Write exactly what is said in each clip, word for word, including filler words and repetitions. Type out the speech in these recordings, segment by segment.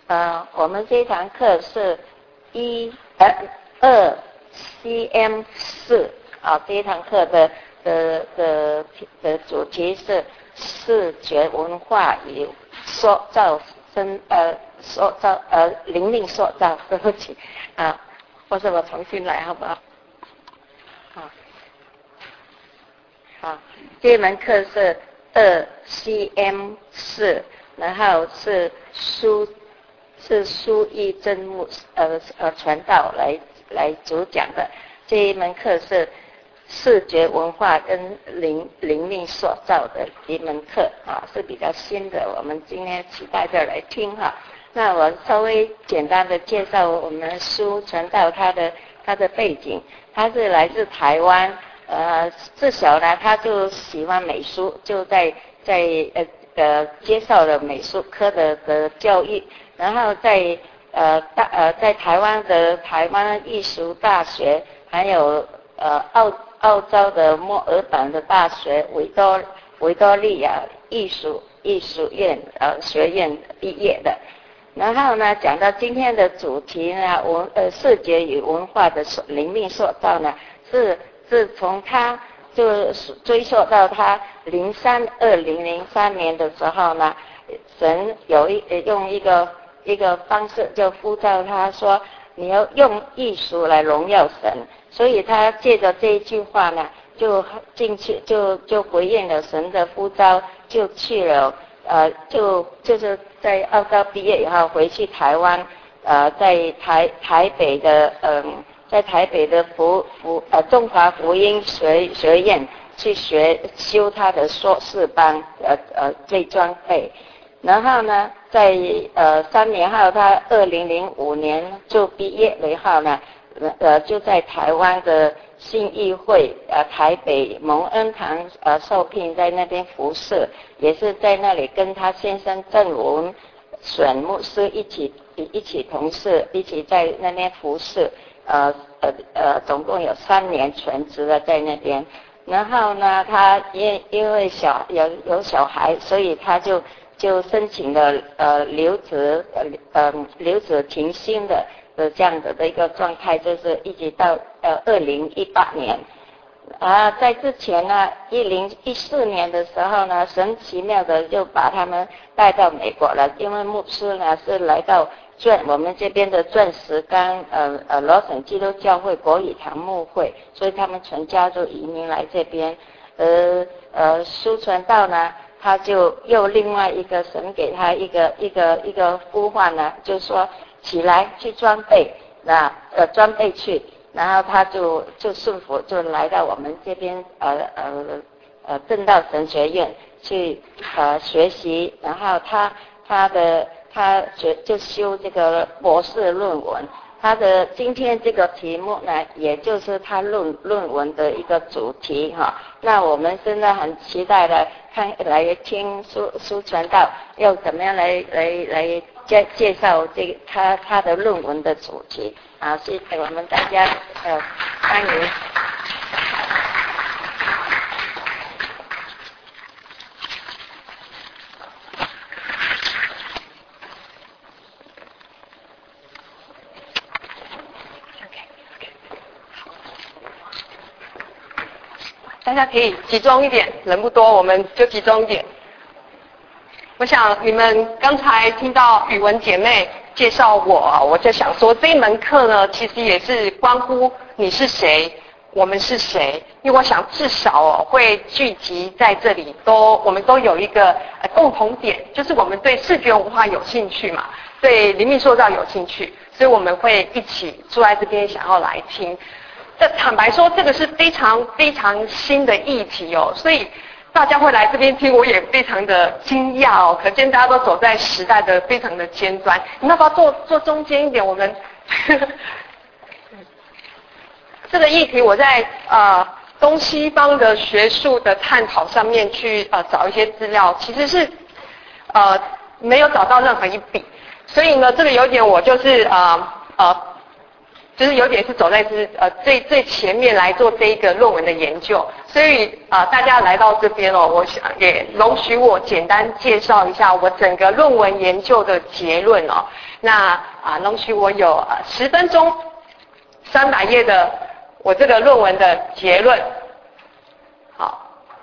呃，我们这堂课是一呃二 C M 四啊，这一堂课的的的的主题是视觉文化与塑造生呃塑造呃灵命塑造，对不起啊，或者我重新来好不好？好，好，这一门课是二 C M 四，然后是书。是苏一真牧呃呃传道来来主讲的这一门课是视觉文化跟灵灵命塑造的一门课啊，是比较新的，我们今天期待着来听哈。那我稍微简单的介绍我们苏传道他的他的背景，他是来自台湾，呃自小呢他就喜欢美术，就在在呃呃接受了美术科的的教育。然后在呃大呃在台湾的台湾艺术大学，还有呃澳澳洲的墨尔本的大学维多维多利亚艺术艺术院呃学院毕业的。然后呢，讲到今天的主题呢，文呃视觉与文化的灵命塑造呢，是自从他就追溯到他零三二零零三年的时候呢，神有一用一个。一个方式就呼召他说你要用艺术来荣耀神，所以他借着这一句话呢，就进去就就回应了神的呼召，就去了呃就就是在澳洲毕业以后回去台湾，呃在台台北的嗯、呃、在台北的福福呃中华福音学学院去学修他的硕士班呃呃最专费。然后呢，在呃三年后，他二零零五年就毕业了以后呢，呃就在台湾的信义会呃台北蒙恩堂呃受聘在那边服侍，也是在那里跟他先生郑文选牧师一起一起同事，一起在那边服侍，呃呃呃总共有三年全职的在那边。然后呢，他因因为小有有小孩，所以他就。就申请了呃留职呃呃留职停薪的的这样子的一个状态，就是一直到呃二零一八年啊，在之前呢一零一四年的时候呢，神奇妙的就把他们带到美国了，因为牧师呢是来到钻我们这边的钻石岗呃呃罗省基督教会国语堂牧会，所以他们全家就移民来这边，呃呃苏传道呢。他就又另外一个神给他一个一个一个呼唤呢，就说起来去装备，那呃装备去，然后他就就顺服，就来到我们这边呃呃呃正道神学院去呃学习，然后他他的他学就修这个博士论文。他的今天这个题目呢，也就是他论论文的一个主题哈。那我们现在很期待的看来听苏苏传道要怎么样来来来介介绍这个他他的论文的主题啊，谢谢我们大家呃欢迎。 大家可以集中一点，人不多，我们就集中一点。我想你们刚才听到语文姐妹介绍我，我就想说这一门课呢，其实也是关乎你是谁，我们是谁。因为我想至少哦会聚集在这里，都我们都有一个呃共同点，就是我们对视觉文化有兴趣嘛，对灵命塑造有兴趣，所以我们会一起坐在这边想要来听。这坦白说，这个是非常非常新的议题哦，所以大家会来这边听，我也非常的惊讶哦。可见大家都走在时代的非常的尖端。你要不要坐坐中间一点？我们这个议题，我在呃东西方的学术的探讨上面去呃找一些资料，其实是呃没有找到任何一笔，所以呢，这个有点我就是呃呃。 就是有点是走在是呃最最前面来做这一个论文的研究，所以啊、呃、大家来到这边哦，我想也容许我简单介绍一下我整个论文研究的结论哦。那啊容许我有呃十分钟，三百页的我这个论文的结论。好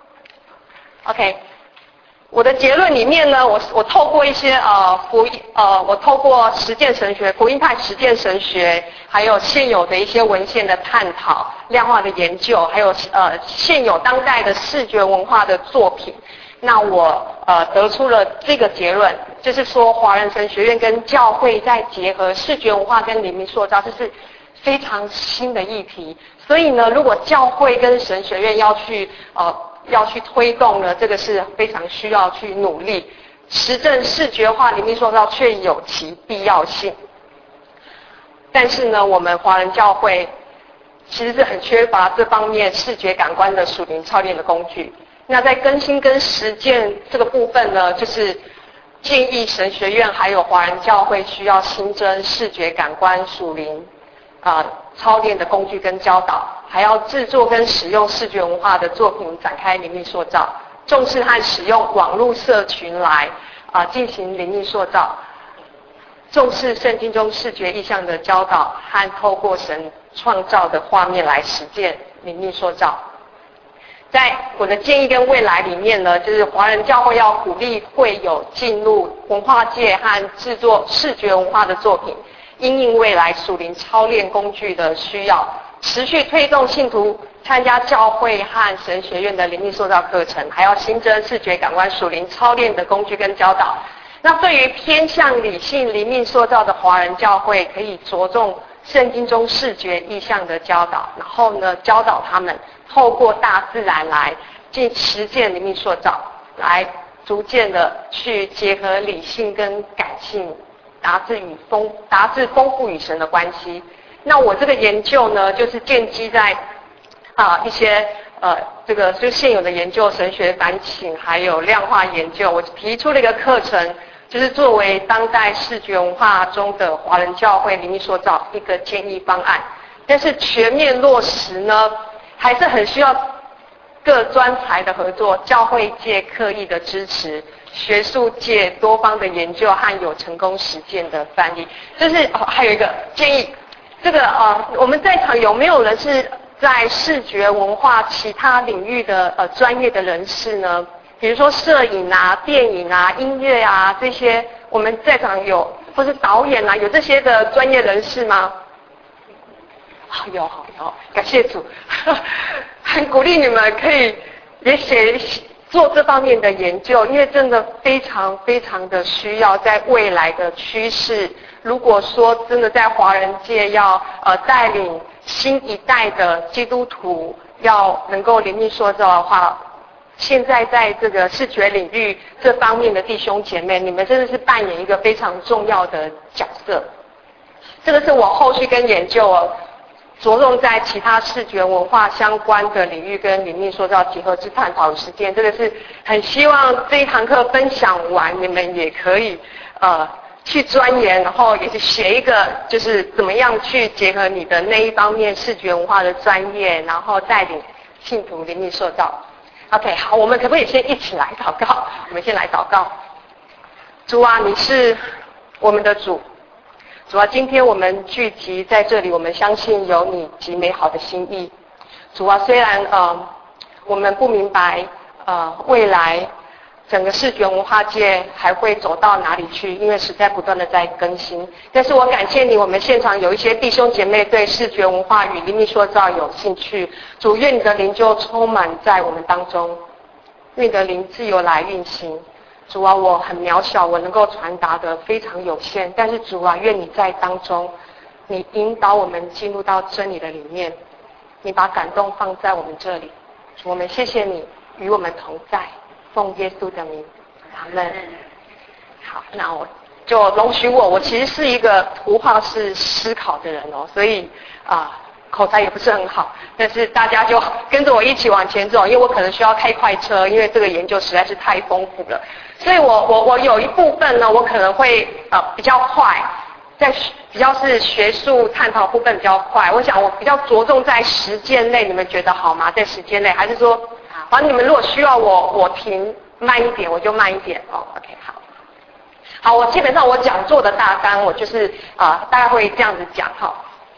，OK。我的结论里面呢，我我透过一些呃福音呃，我透过实践神学、福音派实践神学，还有现有的一些文献的探讨、量化的研究，还有呃现有当代的视觉文化的作品，那我呃得出了这个结论，就是说华人神学院跟教会在结合视觉文化跟灵命塑造，这是非常新的议题。所以呢，如果教会跟神学院要去呃。要去推动呢，这个是非常需要去努力。实证视觉化灵命塑造却有其必要性。但是呢，我们华人教会其实是很缺乏这方面视觉感官的属灵操练的工具。那在更新跟实践这个部分呢，就是建议神学院还有华人教会需要新增视觉感官属灵啊、呃、操练的工具跟教导。还要制作跟使用视觉文化的作品，展开灵命塑造，重视和使用网络社群来啊、呃、进行灵命塑造，重视圣经中视觉意象的教导和透过神创造的画面来实践灵命塑造。在我的建议跟未来里面呢，就是华人教会要鼓励会友进入文化界和制作视觉文化的作品，因应未来属灵操练工具的需要。持续推动信徒参加教会和神学院的灵命塑造课程，还要新增视觉感官属灵操练的工具跟教导。那对于偏向理性灵命塑造的华人教会，可以着重圣经中视觉意象的教导，然后呢教导他们透过大自然来进实践灵命塑造，来逐渐的去结合理性跟感性，达至与丰达至丰富与神的关系。那我这个研究呢，就是建基在啊、呃、一些呃这个就现有的研究，神学反省还有量化研究，我提出了一个课程，就是作为当代视觉文化中的华人教会灵命塑造一个建议方案。但是全面落实呢，还是很需要各专才的合作，教会界刻意的支持，学术界多方的研究和有成功实践的范例。就是哦，还有一个建议。这个呃，我们在场有没有人是在视觉文化其他领域的呃专业的人士呢？比如说摄影啊、电影啊、音乐啊这些，我们在场有，或是导演啊，有这些的专业人士吗？好，有，好，有，感谢主，很鼓励你们可以也写做这方面的研究，因为真的非常非常的需要，在未来的趋势。如果说真的在华人界要呃带领新一代的基督徒要能够灵命塑造的话，现在在这个视觉领域这方面的弟兄姐妹，你们真的是扮演一个非常重要的角色。这个是我后续跟研究哦，着重在其他视觉文化相关的领域跟灵命塑造结合之探讨与实践。这个是很希望这一堂课分享完，你们也可以呃。去钻研，然后也是写一个，就是怎么样去结合你的那一方面视觉文化的专业，然后带领信徒灵命塑造。OK， 好，我们可不可以先一起来祷告？我们先来祷告。主啊，你是我们的主。主啊，今天我们聚集在这里，我们相信有你极美好的心意。主啊，虽然呃我们不明白呃未来整个视觉文化界还会走到哪里去，因为实在不断的在更新。但是我感谢你，我们现场有一些弟兄姐妹对视觉文化与灵命塑造有兴趣。主，愿你的灵就充满在我们当中，愿你的灵自由来运行。主啊，我很渺小，我能够传达的非常有限，但是主啊，愿你在当中，你引导我们进入到真理的里面，你把感动放在我们这里。主，我们谢谢你与我们同在。奉耶稣的名，阿们。好，那我就容许我，我其实是一个图画式思考的人哦，所以啊、呃、口才也不是很好，但是大家就跟着我一起往前走，因为我可能需要开快车，因为这个研究实在是太丰富了，所以我我我有一部分呢，我可能会呃比较快。 在比较是学术探讨部分比较快，我想我比较着重在时间内，你们觉得好吗？在时间内，还是说，好，你们如果需要我我停慢一点，我就慢一点哦。OK， 好，好，我基本上我讲座的大纲，我就是啊、呃，大概会这样子讲哈。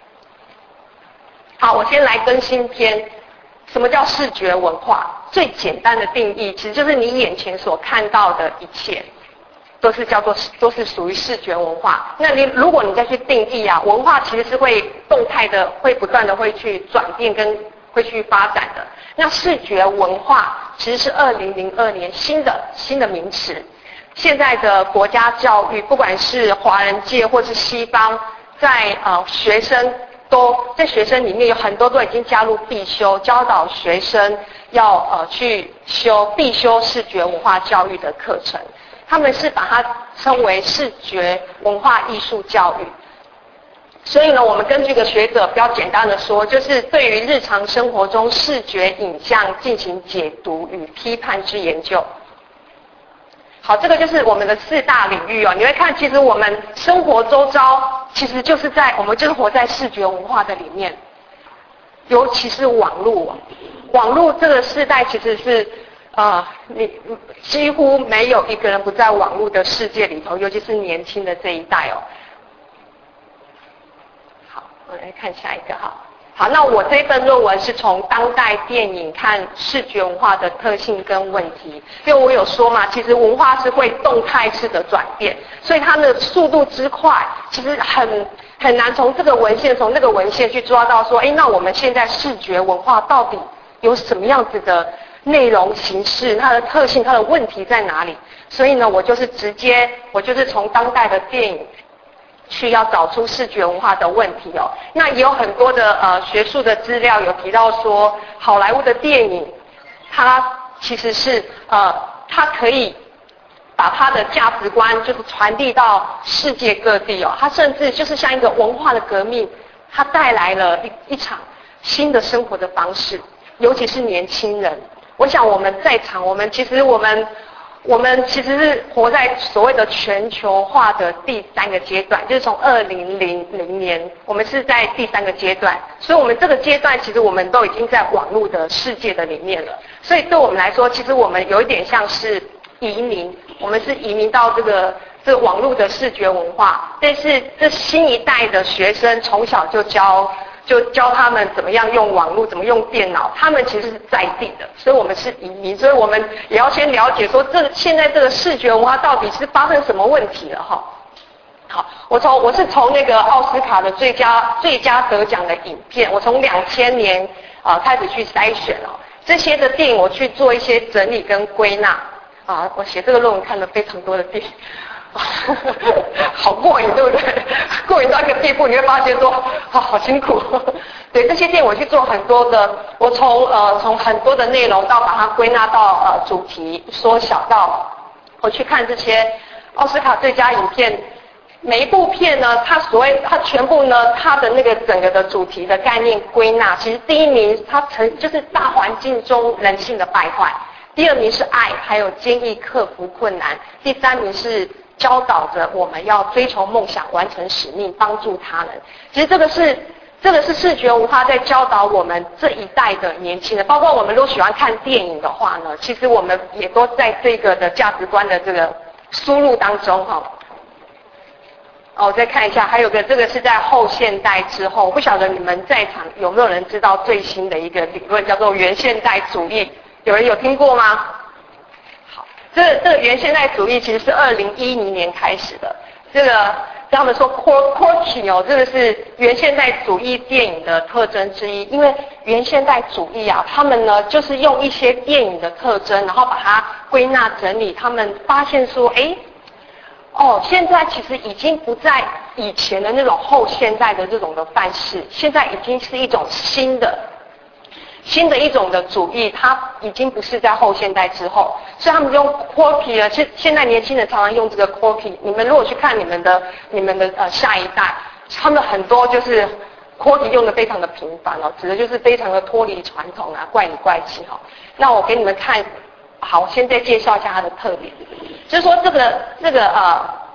好，我先来更新篇。什么叫视觉文化？最简单的定义，其实就是你眼前所看到的一切，都是叫做都是属于视觉文化。那你如果你再去定义啊，文化其实是会动态的，会不断的会去转变跟会去发展的。那视觉文化其实是二零零二年新的新的名词。现在的国家教育，不管是华人界或是西方，在呃学生。都在学生里面有很多都已经加入必修，教导学生要呃去修必修视觉文化教育的课程，他们是把它称为视觉文化艺术教育。所以呢，我们根据一个学者比较简单的说，就是对于日常生活中视觉影像进行解读与批判之研究。好，这个就是我们的四大领域哦。你会看，其实我们生活周遭，其实就是在我们就是活在视觉文化的里面，尤其是网络。网络这个世代其实是，呃，你几乎没有一个人不在网络的世界里头，尤其是年轻的这一代哦。好，我们来看下一个哈。好，那我这份论文是从当代电影看视觉文化的特性跟问题，因为我有说嘛，其实文化是会动态式的转变，所以它的速度之快，其实很很难从这个文献从那个文献去抓到说，哎，那我们现在视觉文化到底有什么样子的内容形式，它的特性，它的问题在哪里？所以呢，我就是直接，我就是从当代的电影。去要找出视觉文化的问题哦，那也有很多的呃学术的资料有提到说，好莱坞的电影，它其实是呃它可以把它的价值观就是传递到世界各地哦，它甚至就是像一个文化的革命，它带来了一一场新的生活的方式，尤其是年轻人。我想我们在场，我们其实我们。我们其实是活在所谓的全球化的第三个阶段，就是从二零零零年，我们是在第三个阶段，所以我们这个阶段其实我们都已经在网络的世界的里面了。所以对我们来说，其实我们有一点像是移民，我们是移民到这个这个网络的视觉文化，但是这新一代的学生从小就教。就教他们怎么样用网络，怎么用电脑，他们其实是在地的，所以我们是移民，所以我们也要先了解说，这现在这个视觉文化到底是发生什么问题了哈。好，我从我是从那个奥斯卡的最佳最佳得奖的影片，我从两千年啊、呃、开始去筛选哦，这些的电影我去做一些整理跟归纳啊，我写这个论文看了非常多的电影。好过瘾，对不对？过瘾到一个地步，你会发现说，啊，好辛苦。对，这些电影我去做很多的，我从呃从很多的内容到把它归纳到呃主题，缩小到我去看这些奥斯卡最佳影片，每一部片呢，它所谓它全部呢，它的那个整个的主题的概念归纳，其实第一名它成就是大环境中人性的败坏，第二名是爱，还有坚毅克服困难，第三名是。教导着我们要追求梦想，完成使命，帮助他人。其实这个是这个是视觉文化在教导我们这一代的年轻人，包括我们都喜欢看电影的话呢，其实我们也都在这个的价值观的这个输入当中哈。哦，我再看一下，还有个这个是在后现代之后，我不晓得你们在场有没有人知道最新的一个理论叫做原现代主义，有人有听过吗？这个这个原现代主义其实是二零一零年开始的，这个他们说 quirky 哦，这个是原现代主义电影的特征之一。因为原现代主义啊，他们呢就是用一些电影的特征，然后把它归纳整理，他们发现说，哎，哦，现在其实已经不在以前的那种后现代的这种的范式，现在已经是一种新的。新的一种的主义，它已经不是在后现代之后，所以他们用 quirky 了。现现在年轻人常常用这个 quirky。你们如果去看你们的、你们的呃下一代，他们很多就是 quirky 用的非常的频繁哦，指的就是非常的脱离传统啊，怪里怪气哈、哦。那我给你们看，好，我先再介绍一下它的特点，就是说这个这个呃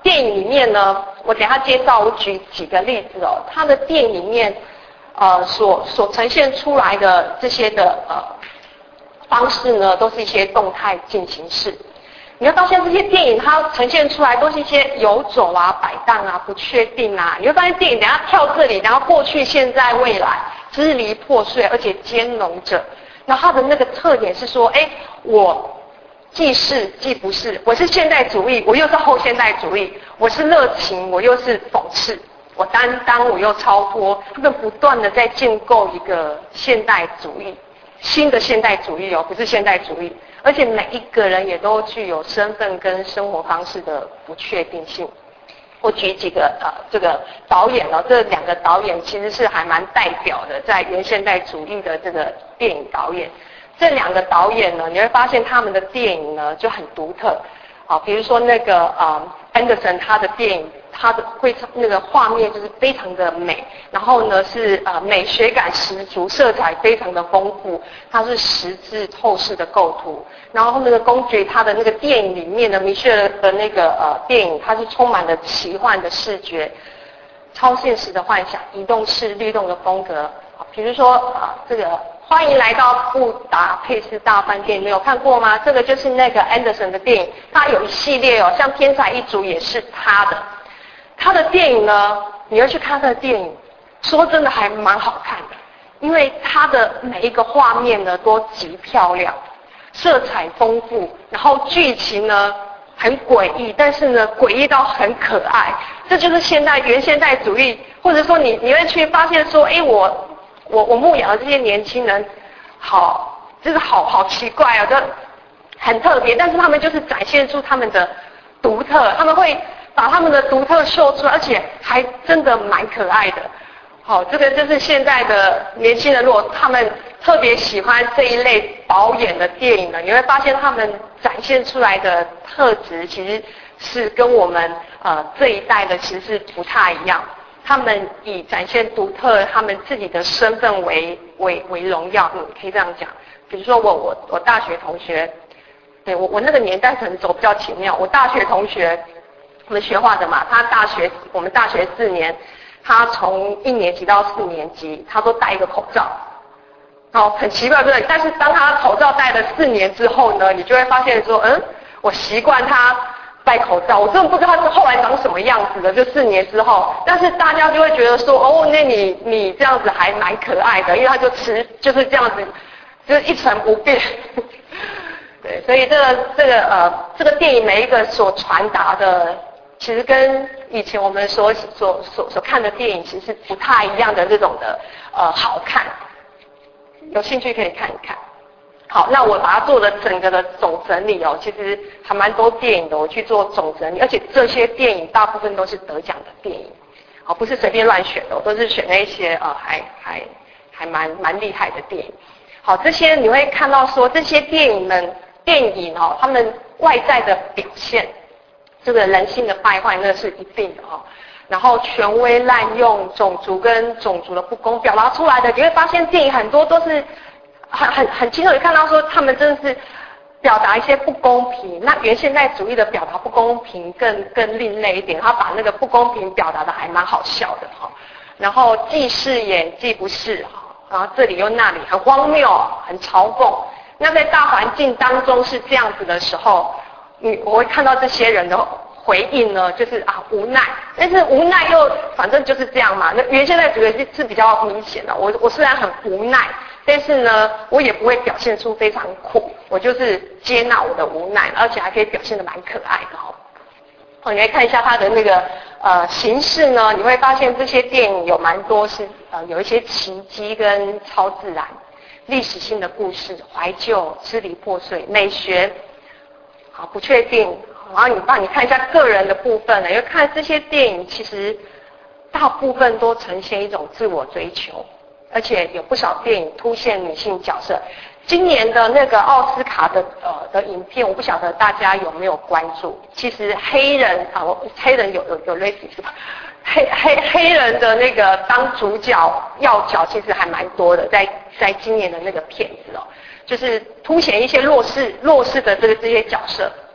电影里面呢，我等一下介绍，我举几个例子哦。他的电影里面，呃，所所呈现出来的这些的呃方式呢，都是一些动态进行式。你会发现这些电影它呈现出来都是一些游走啊、摆荡啊、不确定啊。你会发现电影等一下跳这里，然后过去、现在、未来，支离破碎，而且兼容着。然后它的那个特点是说，哎，我既是既不是，我是现代主义，我又是后现代主义，我是热情，我又是讽刺，我担当，我又超脱，他们不断的在建构一个现代主义，新的现代主义哦，不是现代主义。而且每一个人也都具有身份跟生活方式的不确定性。我举几个呃，这个导演哦，这两个导演其实是还蛮代表的，在原现代主义的这个电影导演。这两个导演呢，你会发现他们的电影呢就很独特。好，比如说那个呃 Anderson 他的电影，他的会那个画面就是非常的美，然后呢是呃美学感十足，色彩非常的丰富，它是十字透视的构图。然后那个公爵他的那个电影里面的米歇尔的那个呃电影，它是充满了奇幻的视觉、超现实的幻想、移动式律动的风格。比如说啊、呃、这个。欢迎来到布达佩斯大饭店，你有看过吗？这个就是那个 Anderson 的电影，他有一系列哦，像天才一族也是他的。他的电影呢，你要去看他的电影，说真的还蛮好看的，因为他的每一个画面呢都极漂亮，色彩丰富，然后剧情呢很诡异，但是呢诡异到很可爱。这就是现代原现代主义，或者说你你会去发现说，哎我。我我牧养的这些年轻人，好，就是好好奇怪哦，就很特别，但是他们就是展现出他们的独特，他们会把他们的独特秀出来，而且还真的蛮可爱的。好，这个就是现在的年轻人，如果他们特别喜欢这一类导演的电影呢，你会发现他们展现出来的特质其实是跟我们呃这一代的其实是不太一样。他们以展现独特他们自己的身份为为为荣耀，嗯，可以这样讲。比如说我我我大学同学，对我我那个年代可能走比较前面。我大学同学，我们学画的嘛，他大学我们大学四年，他从一年级到四年级，他都戴一个口罩。哦，很奇怪，对不对？但是当他口罩戴了四年之后呢，你就会发现说，嗯，我习惯他。戴口罩，我真的不知道他是后来长什么样子的，就四年之后，但是大家就会觉得说，哦，那你你这样子还蛮可爱的，因为他就持就是这样子，就是一成不变。对，所以这个这个呃这个电影每一个所传达的，其实跟以前我们所所所所看的电影其实是不太一样的这种的呃好看，有兴趣可以看一看。好，那我把它做了整个的总整理哦，其实还蛮多电影的，我去做总整理，而且这些电影大部分都是得奖的电影，好，不是随便乱选的，我都是选那些呃还还还蛮蛮厉害的电影。好，这些你会看到说这些电影们电影哦，他们外在的表现，这个人性的败坏那是一定的哦。然后权威滥用、种族跟种族的不公表达出来的，你会发现电影很多都是。很很很清楚地看到说，他们真的是表达一些不公平。那原现代主义的表达不公平更更另类一点，他把那个不公平表达的还蛮好笑的哈。然后既是也既不是哈，然后这里又那里，很荒谬，很嘲讽。那在大环境当中是这样子的时候，你我会看到这些人的回应呢，就是啊无奈，但是无奈又反正就是这样嘛。那原现代主义是是比较明显的，我我虽然很无奈。但是呢，我也不会表现出非常苦，我就是接纳我的无奈，而且还可以表现得蛮可爱的哦。哦，你来看一下它的那个呃形式呢，你会发现这些电影有蛮多是呃有一些奇迹跟超自然、历史性的故事、怀旧、支离破碎、美学，好不确定。然后你帮你看一下个人的部分呢，因为看这些电影其实大部分都呈现一种自我追求。而且有不少电影凸显女性角色。今年的那个奥斯卡的呃的影片，我不晓得大家有没有关注。其实黑人啊，黑人有有有类似是吧？黑黑黑人的那个当主角要角其实还蛮多的，在在今年的那个片子哦，就是凸显一些弱势弱势的这个这些角色。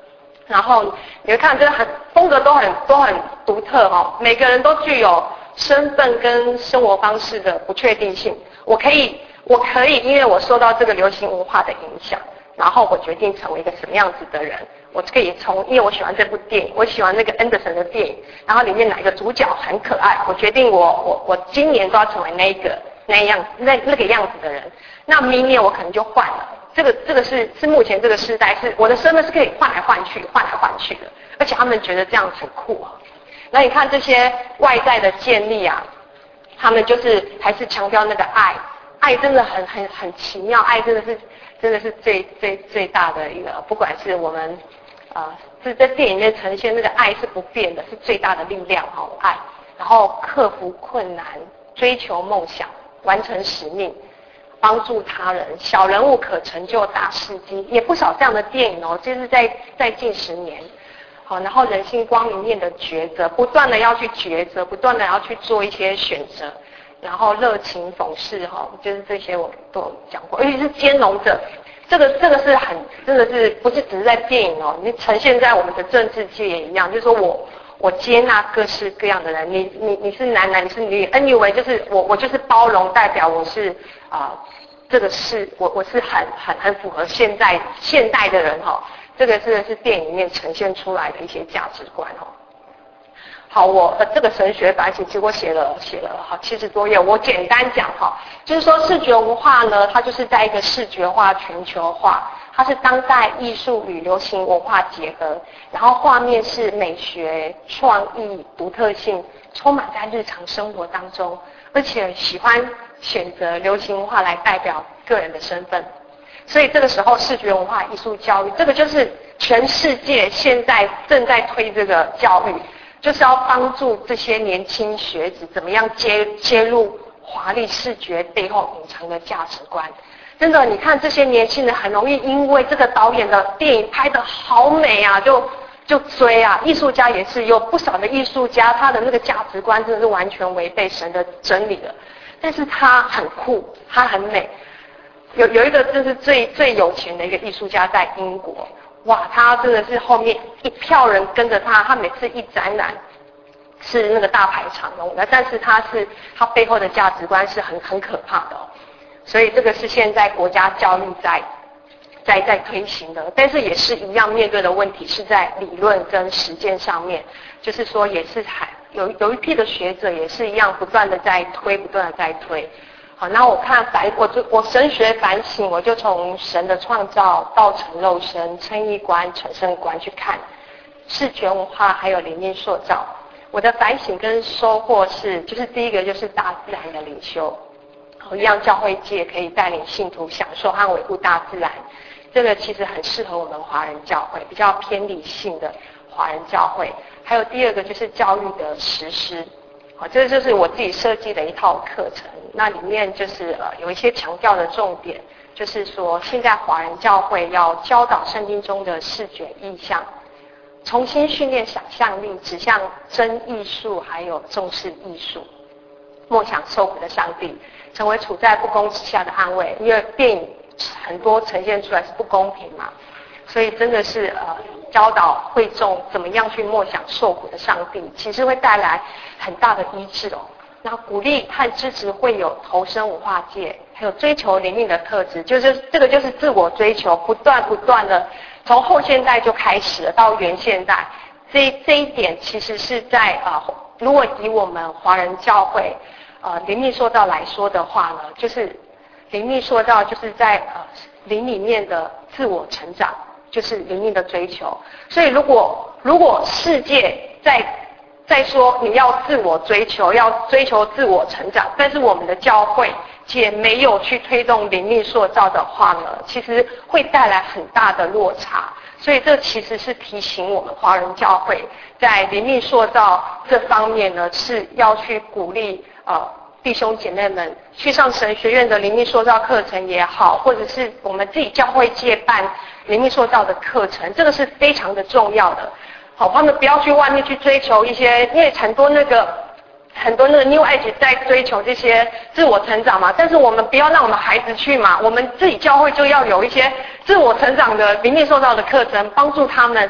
然后你会看，真的很风格都很都很独特哦，每个人都具有身份跟生活方式的不确定性。我可以，我可以，因为我受到这个流行文化的影响，然后我决定成为一个什么样子的人。我可以从，因为我喜欢这部电影，我喜欢那个安德森的电影，然后里面哪一个主角很可爱，我决定我我我今年都要成为那个那样那那个样子的人。那明年我可能就换了。这个这个是是目前这个时代，是我的身份是可以换来换去换来换去的，而且他们觉得这样很酷啊。那你看这些外在的建立啊，他们就是还是强调那个爱，爱真的很很很奇妙，爱真的是真的是最最最大的一个，不管是我们啊，是、呃、在电影里面呈现那个爱是不变的，是最大的力量哈、哦，爱，然后克服困难，追求梦想，完成使命。帮助他人，小人物可成就大事迹，也不少这样的电影哦。就是在在近十年，好，然后人性光明面的抉择，不断的要去抉择，不断的要去做一些选择，然后热情讽刺哈，就是这些我都有讲过，尤其是兼容者，这个这个是很真的是不是只是在电影哦，你呈现在我们的政治界也一样，就是说我。我接纳各式各样的人，你你你是男男，你是女 ，anyway 就是我我就是包容，代表我是啊、呃，这个是我我是很很很符合现在现代的人哈、哦，这个是是电影里面呈现出来的一些价值观哈、哦。好，我呃这个神学反省，其实我写了写了好七十多页，我简单讲哈，就是说视觉文化呢，它就是在一个视觉化全球化。它是当代艺术与流行文化结合，然后画面是美学、创意、独特性，充满在日常生活当中，而且喜欢选择流行文化来代表个人的身份。所以这个时候，视觉文化艺术教育，这个就是全世界现在正在推这个教育，就是要帮助这些年轻学子怎么样接接入华丽视觉背后隐藏的价值观。真的，你看这些年轻人很容易因为这个导演的电影拍得好美啊，就就追啊。艺术家也是有不少的艺术家，他的那个价值观真的是完全违背神的真理的，但是他很酷，他很美。有有一个就是最最有钱的一个艺术家在英国，哇，他真的是后面一票人跟着他，他每次一展览是那个大排长龙的，但是他是他背后的价值观是很很可怕的哦。所以这个是现在国家教育在在在推行的，但是也是一样面对的问题是在理论跟实践上面，就是说也是还有有一批的学者也是一样不断的在推，不断的在推。好，那我看反我就我神学反省，我就从神的创造、道成肉身、称义观、成圣观去看视觉文化还有灵命塑造。我的反省跟收获是，就是第一个就是大自然的领袖。一样教会界可以带领信徒享受和维护大自然，这个其实很适合我们华人教会，比较偏理性的华人教会。还有第二个就是教育的实施，好，这就是我自己设计的一套课程，那里面就是呃有一些强调的重点，就是说现在华人教会要教导圣经中的视觉意象，重新训练想象力，指向真艺术，还有重视艺术，梦想受苦的上帝。成为处在不公之下的安慰，因为电影很多呈现出来是不公平嘛，所以真的是呃教导会众怎么样去默想受苦的上帝，其实会带来很大的医治哦。那鼓励和支持会有投身文化界，还有追求灵命的特质，就是这个就是自我追求，不断不断的从后现代就开始了到原现代，这这一点其实是在呃如果以我们华人教会。呃，灵命塑造来说的话呢，就是灵命塑造就是在呃灵里面的自我成长，就是灵命的追求。所以如果如果世界在在说你要自我追求，要追求自我成长，但是我们的教会且没有去推动灵命塑造的话呢，其实会带来很大的落差。所以这其实是提醒我们华人教会在灵命塑造这方面呢，是要去鼓励呃弟兄姐妹们去上神学院的灵命塑造课程也好，或者是我们自己教会界办灵命塑造的课程，这个是非常的重要的。好，他们不要去外面去追求一些，因为很多那个很多那个 New Age 在追求这些自我成长嘛，但是我们不要让我们孩子去嘛，我们自己教会就要有一些自我成长的灵命塑造的课程，帮助他们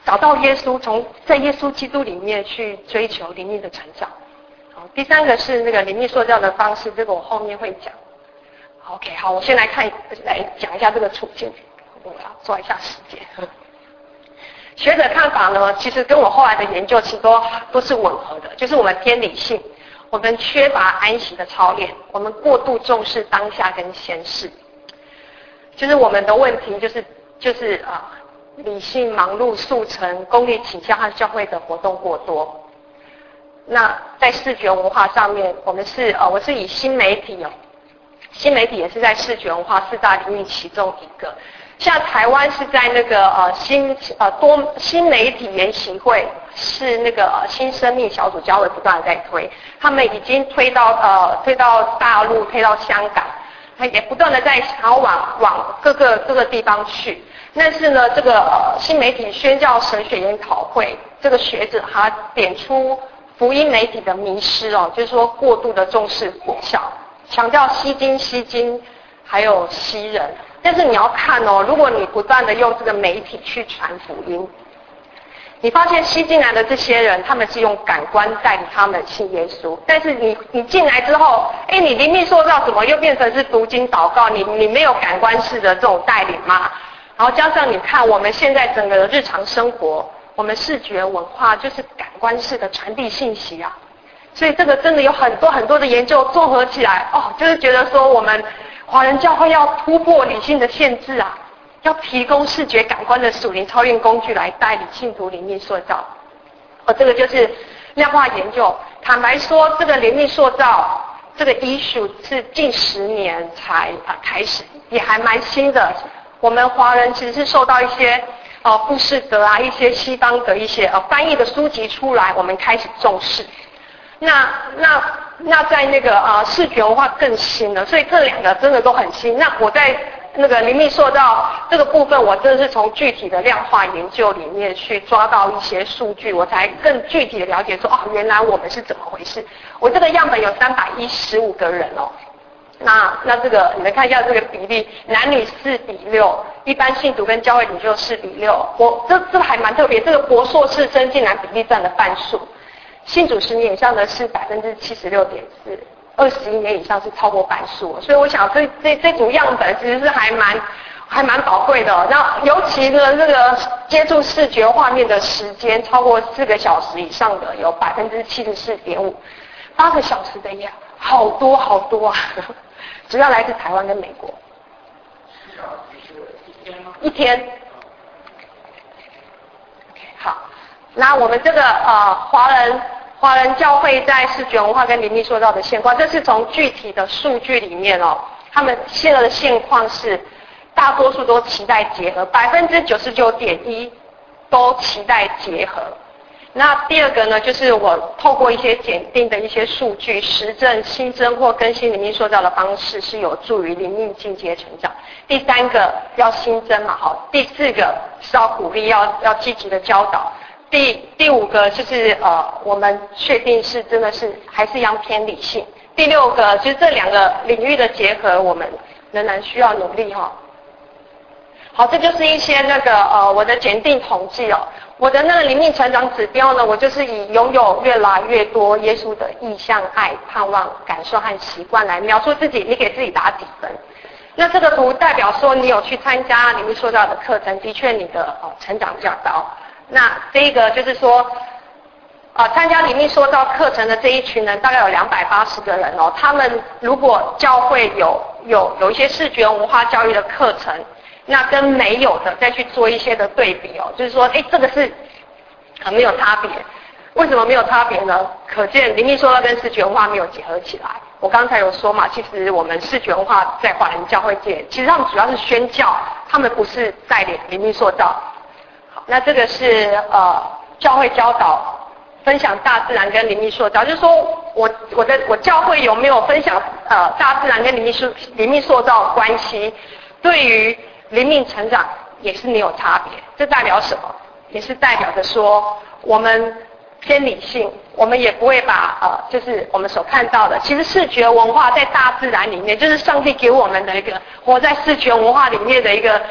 找到耶稣，从在耶稣基督里面去追求灵命的成长。好，第三个是那个灵命塑造的方式，这个我后面会讲。OK， 好，我先来看来讲一下这个处境，我要抓一下时间。学者看法呢，其实跟我后来的研究其实都都是吻合的，就是我们偏理性，我们缺乏安息的操练，我们过度重视当下跟先世，就是我们的问题就是就是啊、呃，理性忙碌速成，功利倾向和教会的活动过多。那在视觉文化上面，我们是呃，我是以新媒体哦，新媒体也是在视觉文化四大领域其中一个。像台湾是在那个呃新呃多新媒体研习会，是那个、呃、新生命小组教会不断的在推，他们已经推到呃推到大陆，推到香港，他也不断的在想要往往各个各个地方去。但是呢，这个呃新媒体宣教神学研讨会这个学者他点出福音媒体的迷失哦，就是说过度的重视果效，强调吸金吸金，还有吸人。但是你要看哦，如果你不断的用这个媒体去传福音，你发现吸进来的这些人，他们是用感官带领他们信耶稣。但是你你进来之后，哎，你灵命塑造怎么又变成是读经祷告？你你没有感官式的这种带领吗？然后加上你看我们现在整个日常生活，我们视觉文化就是感官式的传递信息啊。所以这个真的有很多很多的研究综合起来，哦，就是觉得说我们华人教会要突破理性的限制啊，要提供视觉感官的属灵超验工具来带领信徒灵命塑造。哦，这个就是量化研究。坦白说，这个灵命塑造这个 issue 是近十年才啊开始，也还蛮新的。我们华人其实是受到一些呃富士德啊一些西方的一些呃翻译的书籍出来，我们开始重视。那那那在那个呃视觉文化更新了，所以这两个真的都很新。那我在那个灵命塑造这个部分，我真的是从具体的量化研究里面去抓到一些数据，我才更具体的了解说，哦，原来我们是怎么回事。我这个样本有三百一十五个人哦，那那这个你们看一下这个比例，男女四比六，一般信徒跟教会领袖四比六。我这这还蛮特别，这个博硕士生竟然比例占了半数。信主十年以上的是百分之七十六点四，二十一年以上是超过半数，所以我想这这这组样本其实是还蛮还蛮宝贵的。那尤其呢，这个接触视觉画面的时间超过四个小时以上的有百分之七十四点五，八个小时的也好多好多啊，主要来自台湾跟美国。一天。OK， 好。那我们这个呃华人华人教会在视觉文化跟灵命塑造的现况，这是从具体的数据里面哦，他们现在的现况是大多数都期待结合，百分之九十九点一都期待结合。那第二个呢，就是我透过一些检定的一些数据实证新增或更新灵命塑造的方式是有助于灵命进阶成长。第三个要新增嘛，好，第四个是要鼓励要要积极的教导。第第五个就是呃，我们确定是真的是还是一样偏理性。第六个就是这两个领域的结合，我们仍然需要努力哈、哦。好，这就是一些那个呃我的检定统计哦。我的那个灵命成长指标呢，我就是以拥有越来越多耶稣的意向、爱、盼望、感受和习惯来描述自己，你给自己打几分？那这个图代表说你有去参加灵命塑造的课程，的确你的呃成长比较高。那这个就是说，呃，参加灵命塑造课程的这一群人大概有两百八十个人哦。他们如果教会有有有一些视觉文化教育的课程，那跟没有的再去做一些的对比哦，就是说，哎，这个是很没有差别。为什么没有差别呢？可见灵命塑造跟视觉文化没有结合起来。我刚才有说嘛，其实我们视觉文化在华人教会界，其实他们主要是宣教，他们不是带领灵命塑造。那这个是呃教会教导分享大自然跟灵命塑造，就是说我我的我教会有没有分享呃大自然跟灵命塑灵命塑造关系，对于灵命成长也是没有差别。这代表什么？也是代表着说我们偏理性，我们也不会把呃就是我们所看到的，其实视觉文化在大自然里面，就是上帝给我们的一个活在视觉文化里面的一个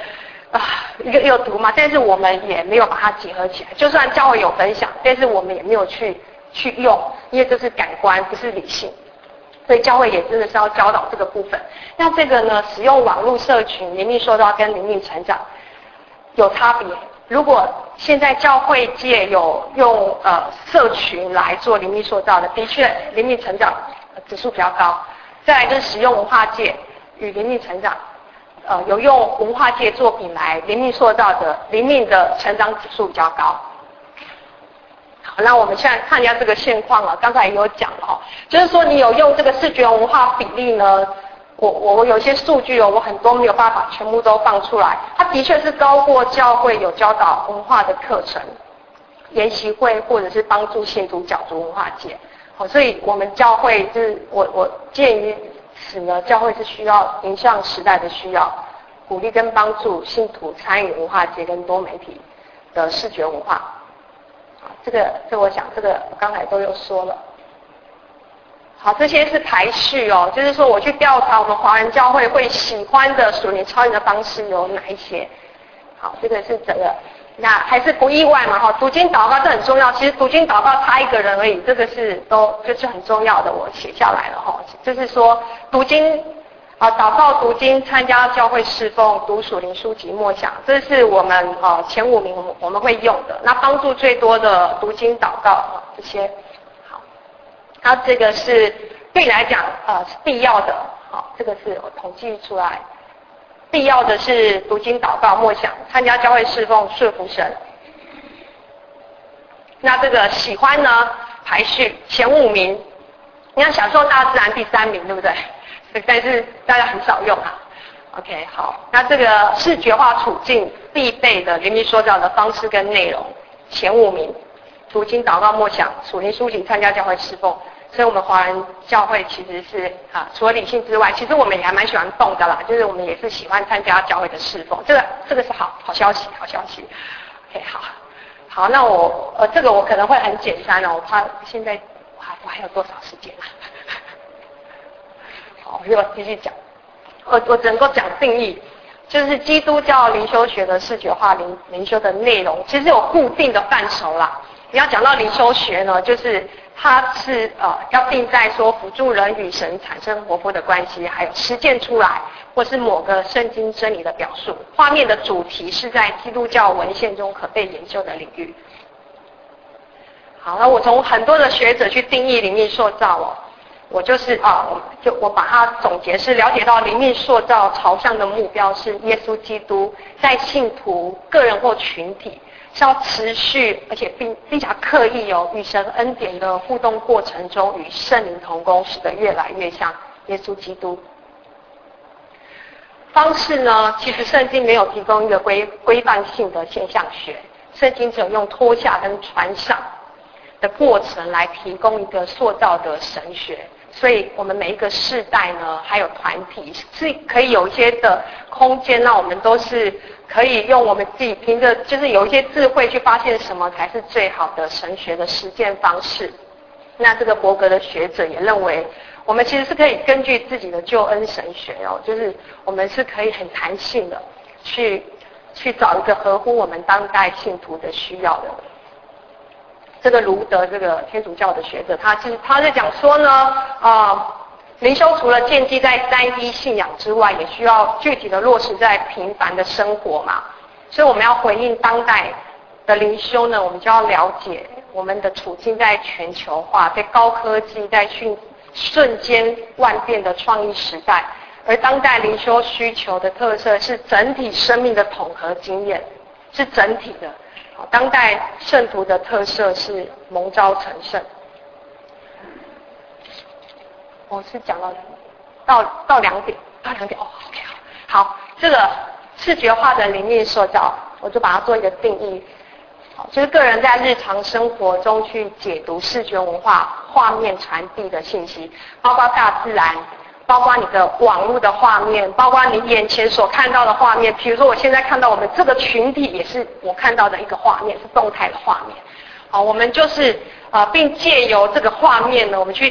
啊一个一个图嘛，但是我们也没有把它结合起来。就算教会有分享，但是我们也没有去去用，因为这是感官，不是理性。所以教会也真的是要教导这个部分。那这个呢，使用网络社群灵命塑造跟灵命成长有差别。如果现在教会界有用呃社群来做灵命塑造的，的确灵命成长指数比较高。再来就是使用文化界与灵命成长，呃有用文化界作品来灵命塑造的灵命的成长指数比较高。好，那我们现在看一下这个现况了，刚才也有讲了哦，就是说你有用这个视觉文化比例呢，我我我有一些数据哦，我很多没有办法全部都放出来，它的确是高过教会有教导文化的课程、研习会或者是帮助信徒角逐文化界。好，所以我们教会就是我我鉴于此呢，教会是需要迎向时代的需要，鼓励跟帮助信徒参与文化界跟多媒体的视觉文化。这个这我想这个刚才都有说了。好，这些是排序哦，就是说我去调查我们华人教会会喜欢的属灵超人的方式有哪一些。好，这个是整个，那还是不意外嘛哈。读经祷告这很重要，其实读经祷告差一个人而已，这个是都就是很重要的，我写下来了哈。就是说读经啊，祷告、读经、参加教会侍奉、读属灵书籍、默想，这是我们呃前五名我们我们会用的。那帮助最多的读经、祷告啊这些，好，那这个是对你来讲呃是必要的，好，这个是我统计出来，必要的是读经、祷告、默想、参加教会侍奉、顺服神。那这个喜欢呢排序前五名，你看享受大自然第三名，对不对？但是大家很少用啊。OK， 好，那这个视觉化处境必备的灵命塑造的方式跟内容，前五名，读经、祷告、默想、属灵书籍、参加教会侍奉。所以我们华人教会其实是啊，除了理性之外，其实我们也还蛮喜欢动的啦，就是我们也是喜欢参加教会的侍奉。这个这个是好好消息，好消息。OK， 好，好，那我呃这个我可能会很简单哦，我怕现在我还我还有多少时间啊？好，我继续讲。我我只能够讲定义，就是基督教灵修学的视觉化灵灵修的内容，其实有固定的范畴啦。你要讲到灵修学呢，就是它是呃要定在说辅助人与神产生活泼的关系，还有实践出来，或是某个圣经真理的表述。画面的主题是在基督教文献中可被研究的领域。好，那我从很多的学者去定义灵命塑造哦。我就是啊，就我把它总结是了解到灵命塑造朝向的目标是耶稣基督在信徒个人或群体是要持续而且并并且刻意哦与神恩典的互动过程中与圣灵同工，使得越来越像耶稣基督。方式呢，其实圣经没有提供一个规规范性的现象学，圣经只有用脱下跟传上的过程来提供一个塑造的神学。所以我们每一个世代呢，还有团体是可以有一些的空间，那我们都是可以用我们自己凭着就是有一些智慧去发现什么才是最好的神学的实践方式。那这个伯格的学者也认为，我们其实是可以根据自己的救恩神学哦，就是我们是可以很弹性的去去找一个合乎我们当代信徒的需要的。这个卢德这个天主教的学者，他是他在讲说呢，啊、呃，灵修除了建基在单一信仰之外，也需要具体的落实在平凡的生活嘛。所以我们要回应当代的灵修呢，我们就要了解我们的处境在全球化、在高科技、在瞬瞬间万变的创意时代，而当代灵修需求的特色是整体生命的统合经验，是整体的。当代圣徒的特色是蒙召成圣。我是讲到到到两点，到两点哦 ，OK 好，好，这个视觉化的灵命塑造，我就把它做一个定义，好，就是个人在日常生活中去解读视觉文化画面传递的信息，包括大自然。包括你的网络的画面，包括你眼前所看到的画面。比如说，我现在看到我们这个群体，也是我看到的一个画面，是动态的画面。好，我们就是呃，并借由这个画面呢，我们去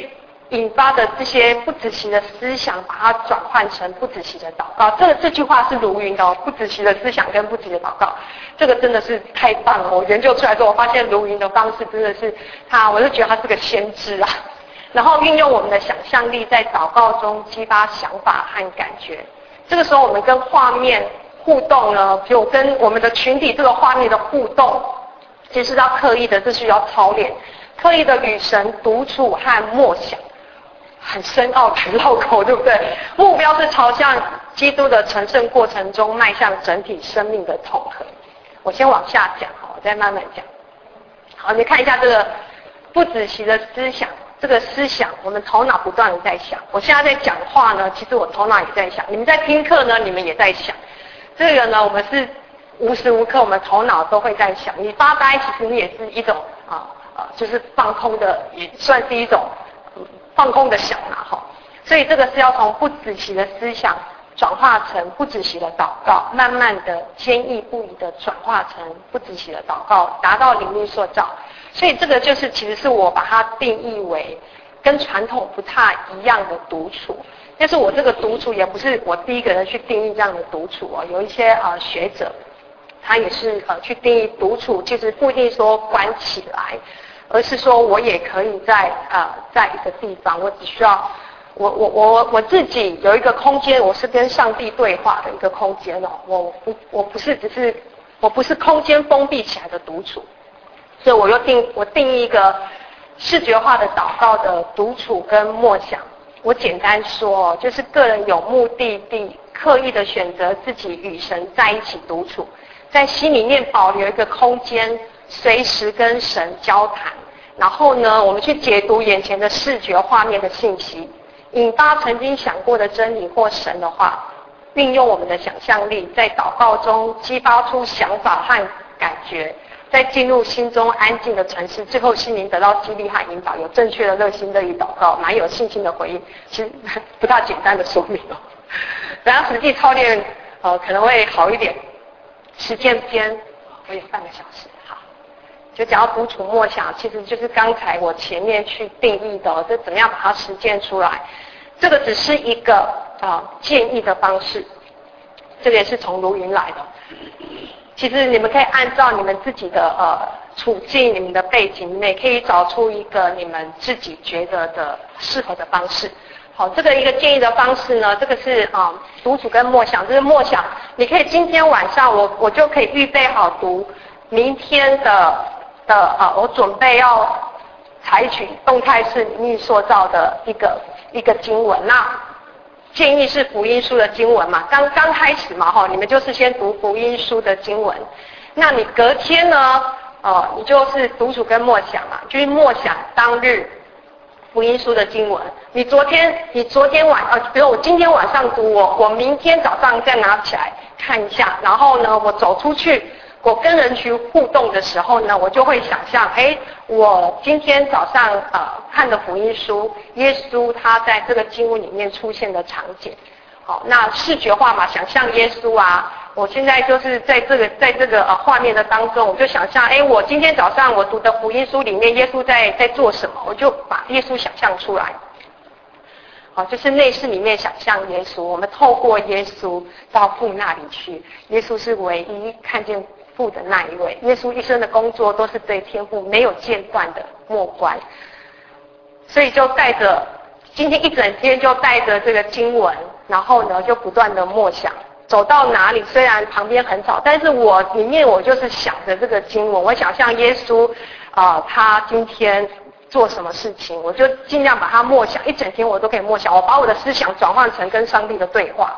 引发的这些不止息的思想，把它转换成不止息的祷告。这个这句话是卢云的哦，不止息的思想跟不止息的祷告，这个真的是太棒了。我研究出来之后，我发现卢云的方式真的是他，我就觉得他是个先知啊。然后运用我们的想象力，在祷告中激发想法和感觉。这个时候，我们跟画面互动呢，就跟我们的群体这个画面的互动，其实是要刻意的，这需要操练，刻意的与神独处和默想。很深奥很绕口，对不对？目标是朝向基督的成圣过程中迈向整体生命的统合。我先往下讲，我再慢慢讲。好，你看一下这个不止息的思想，这个思想我们头脑不断的在想。我现在在讲话呢，其实我头脑也在想。你们在听课呢，你们也在想。这个呢，我们是无时无刻我们头脑都会在想。你发呆，其实你也是一种啊啊，就是放空的，也算是一种。放空的想嘛，哈，所以这个是要从不止息的思想转化成不止息的祷告，慢慢的坚毅不移的转化成不止息的祷告，达到灵力塑造。所以这个就是其实是我把它定义为跟传统不太一样的独处。但是我这个独处也不是我第一个人去定义这样的独处哦，有一些呃学者他也是呃去定义独处，其实不一定说关起来。而是说我也可以在呃在一个地方，我只需要我我我我自己有一个空间，我是跟上帝对话的一个空间哦，我不我不是只是我不是空间封闭起来的独处，所以我又定我定义一个视觉化的祷告的独处跟默想。我简单说，就是个人有目的地，刻意的选择自己与神在一起独处，在心里面保留一个空间。随时跟神交谈，然后呢，我们去解读眼前的视觉画面的信息，引发曾经想过的真理或神的话，运用我们的想象力，在祷告中激发出想法和感觉，再进入心中安静的沉思，最后心灵得到激励和引导，有正确的热心乐意祷告，蛮有信心的回应。其实不大简单的说明哦，等下实际操练呃可能会好一点。时间篇我有半个小时。就讲到独处默想，其实就是刚才我前面去定义的，这怎么样把它实践出来？这个只是一个啊、呃、建议的方式，这个也是从卢云来的。其实你们可以按照你们自己的呃处境、你们的背景，你们也可以找出一个你们自己觉得的适合的方式。好，这个一个建议的方式呢，这个是啊、呃、独处跟默想，这是默想。你可以今天晚上我我就可以预备好读明天的。的啊，我准备要采取动态式灵力塑造的一个一个经文，那建议是福音书的经文嘛，刚刚开始嘛哈，你们就是先读福音书的经文，那你隔天呢，呃，你就是独处跟默想嘛，就是默想当日福音书的经文。你昨天你昨天晚呃，比如我今天晚上读，我我明天早上再拿起来看一下，然后呢，我走出去。我跟人群互动的时候呢，我就会想象，哎，我今天早上呃看的福音书，耶稣他在这个经文里面出现的场景，好，那视觉化嘛，想象耶稣啊，我现在就是在这个在这个呃画面的当中，我就想象，哎，我今天早上我读的福音书里面，耶稣在在做什么，我就把耶稣想象出来。好，就是内室里面想象耶稣，我们透过耶稣到父那里去，耶稣是唯一看见父的那一位，耶稣一生的工作都是对天父没有间断的默观，所以就带着今天一整天就带着这个经文，然后呢就不断的默想，走到哪里虽然旁边很吵，但是我里面我就是想着这个经文，我想象耶稣啊、呃，他今天做什么事情，我就尽量把它默想，一整天我都可以默想，我把我的思想转换成跟上帝的对话。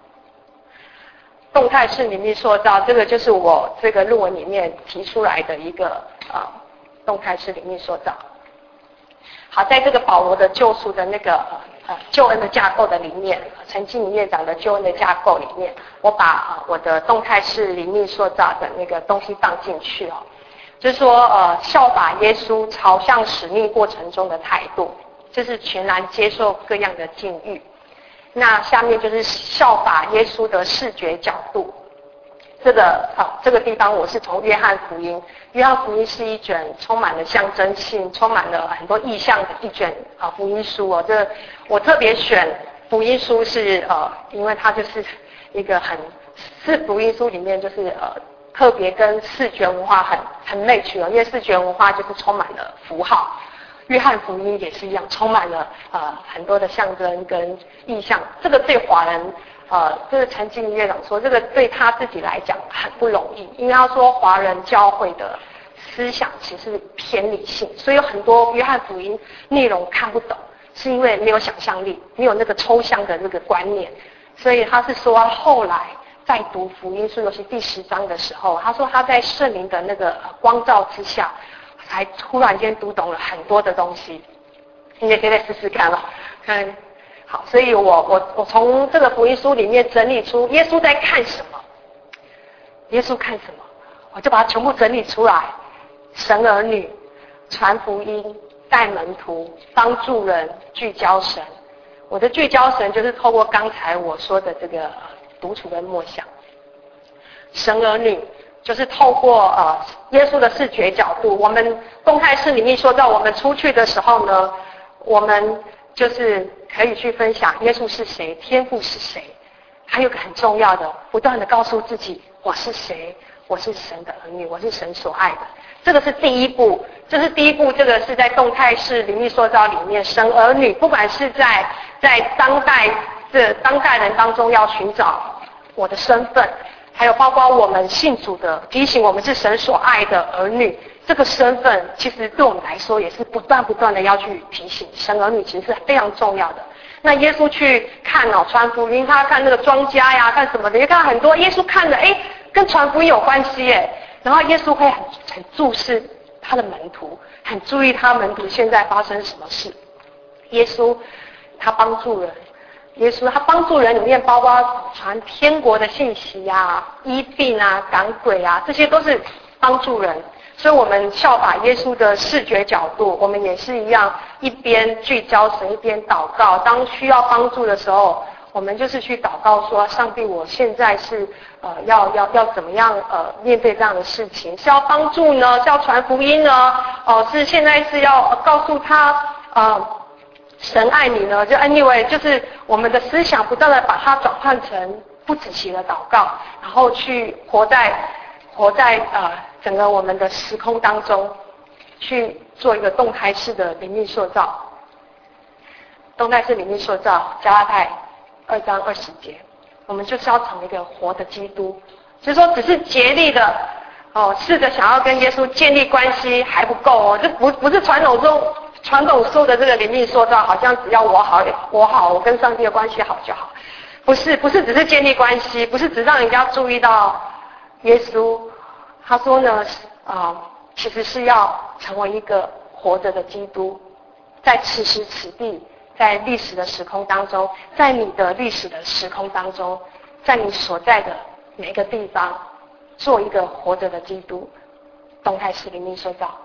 动态式灵力塑造，这个就是我这个论文里面提出来的一个啊、呃、动态式灵力塑造。好，在这个保罗的救赎的那个呃救恩的架构的里面，陈经理院长的救恩的架构里面，我把啊、呃、我的动态式灵力塑造的那个东西放进去哦，就是说呃效法耶稣朝向使命过程中的态度，就是全然接受各样的境遇。那下面就是效法耶稣的视觉角度， 这个啊这个地方我是从约翰福音，约翰福音是一卷充满了象征性、充满了很多意象的一卷啊福音书哦。这我特别选福音书是呃，因为它就是一个很是福音书里面就是呃特别跟视觉文化很很match哦，因为视觉文化就是充满了符号。约翰福音也是一样，充满了呃很多的象征跟意象。这个对华人，呃，就是陈经院长说，这个对他自己来讲很不容易，因为他说华人教会的思想其实偏理性，所以有很多约翰福音内容看不懂，是因为没有想象力，没有那个抽象的那个观念。所以他是说后来在读福音书，尤其第十章的时候，他说他在圣灵的那个光照之下，才突然间读懂了很多的东西。你也可以再试试看了，看好。所以我我我从这个福音书里面整理出耶稣在看什么，耶稣看什么，我就把它全部整理出来。神儿女、传福音、带门徒、帮助人、聚焦神。我的聚焦神就是透过刚才我说的这个独处跟默想。神儿女就是透过呃耶稣的视觉角度，我们动态式里面说到，我们出去的时候呢，我们就是可以去分享耶稣是谁，天父是谁，还有个很重要的，不断的告诉自己我是谁，我是神的儿女，我是神所爱的。这个是第一步，这是第一步，这个是在动态式灵力塑造里面，神儿女不管是在在当代这当代人当中要寻找我的身份，还有包括我们信主的提醒我们是神所爱的儿女，这个身份其实对我们来说也是不断不断的要去提醒，神儿女其实是非常重要的。那耶稣去看哦传福音，他看那个庄稼呀，看什么的，也看很多耶稣看的，哎，跟传福音有关系耶。然后耶稣会很很注视他的门徒，很注意他门徒现在发生什么事。耶稣他帮助人。耶稣他帮助人里面包括传天国的信息啊、医病啊、赶鬼啊，这些都是帮助人。所以我们效法耶稣的视觉角度，我们也是一样，一边聚焦神，一边祷告。当需要帮助的时候，我们就是去祷告说，上帝，我现在是呃要要要怎么样呃面对这样的事情？是要帮助呢？是要传福音呢？哦、呃，是现在是要告诉他呃。神爱你呢，就 anyway， 就是我们的思想不断的把它转换成不止息的祷告，然后去活在活在呃整个我们的时空当中，去做一个动态式的灵命塑造。动态式灵命塑造，加拉太二章二十节，我们就是要成为一个活的基督，就是说只是竭力的哦，试着想要跟耶稣建立关系还不够哦，这不不是传统中。传统说的这个灵命塑造，好像只要我好，我好，我跟上帝的关系好就好，不是，不是只是建立关系，不是只让人家注意到耶稣。他说呢，啊、呃，其实是要成为一个活着的基督，在此时此地，在历史的时空当中，在你的历史的时空当中，在你所在的每一个地方，做一个活着的基督，动态式灵命塑造。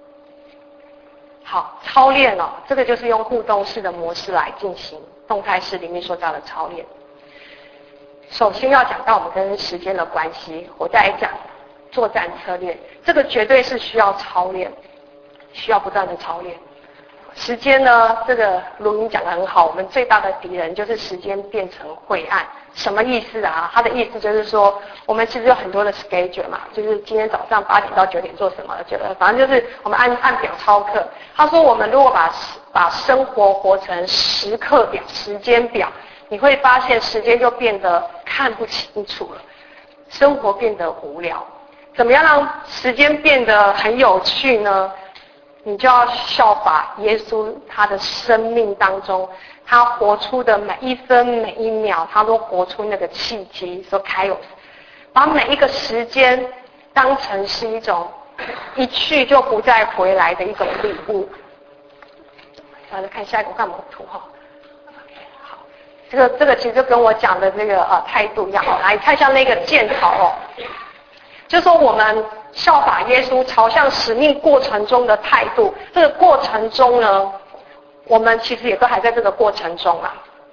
好，操练哦，这个就是用互动式的模式来进行动态式灵命塑造的操练。首先要讲到我们跟时间的关系，我再来讲作战策略，这个绝对是需要操练，需要不断的操练。时间呢，这个录音讲得很好，我们最大的敌人就是时间变成晦暗。什么意思啊？他的意思就是说，我们其实有很多的 schedule 嘛，就是今天早上八点到九点做什么，觉得反正就是我们按按表操课。他说，我们如果把把生活活成时刻表、时间表，你会发现时间就变得看不清楚了，生活变得无聊。怎么样让时间变得很有趣呢？你就要效法耶稣，他的生命当中，他活出的每一分每一秒，他都活出那个契机，说开有，把每一个时间当成是一种一去就不再回来的一种礼物。大家看下一个看我图哈，好，这个这个其实就跟我讲的这个呃态度一样哦。来看一下那个箭头哦，就说我们效法耶稣朝向使命过程中的态度，这个过程中呢，我们其实也都还在这个过程中啊。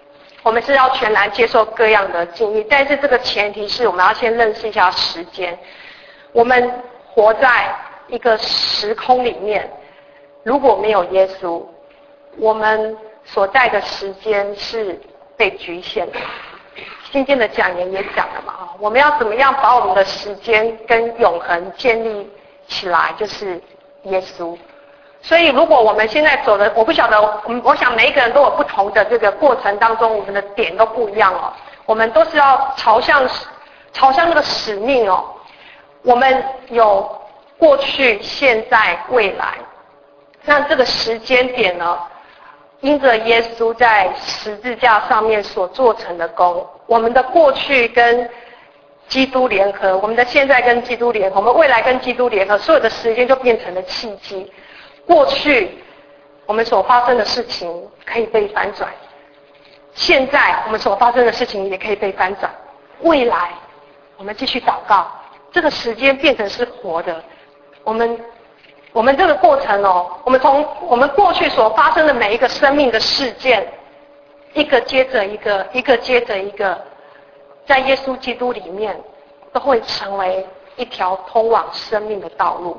我们是要全然接受各样的境遇，但是这个前提是我们要先认识一下时间。我们活在一个时空里面，如果没有耶稣，我们所在的时间是被局限的。今天的讲言也讲了嘛，我们要怎么样把我们的时间跟永恒建立起来，就是耶稣。所以如果我们现在走的，我不晓得，我想每一个人都有不同的这个过程当中，我们的点都不一样哦。我们都是要朝向朝向那个使命哦。我们有过去、现在、未来，那这个时间点呢，因着耶稣在十字架上面所做成的功，我们的过去跟基督联合，我们的现在跟基督联合，我们未来跟基督联合，所有的时间就变成了契机。过去我们所发生的事情可以被翻转，现在我们所发生的事情也可以被翻转，未来我们继续祷告，这个时间变成是活的。我们我们这个过程哦，我们从我们过去所发生的每一个生命的事件，一个接着一个，一个接着一个，在耶稣基督里面都会成为一条通往生命的道路。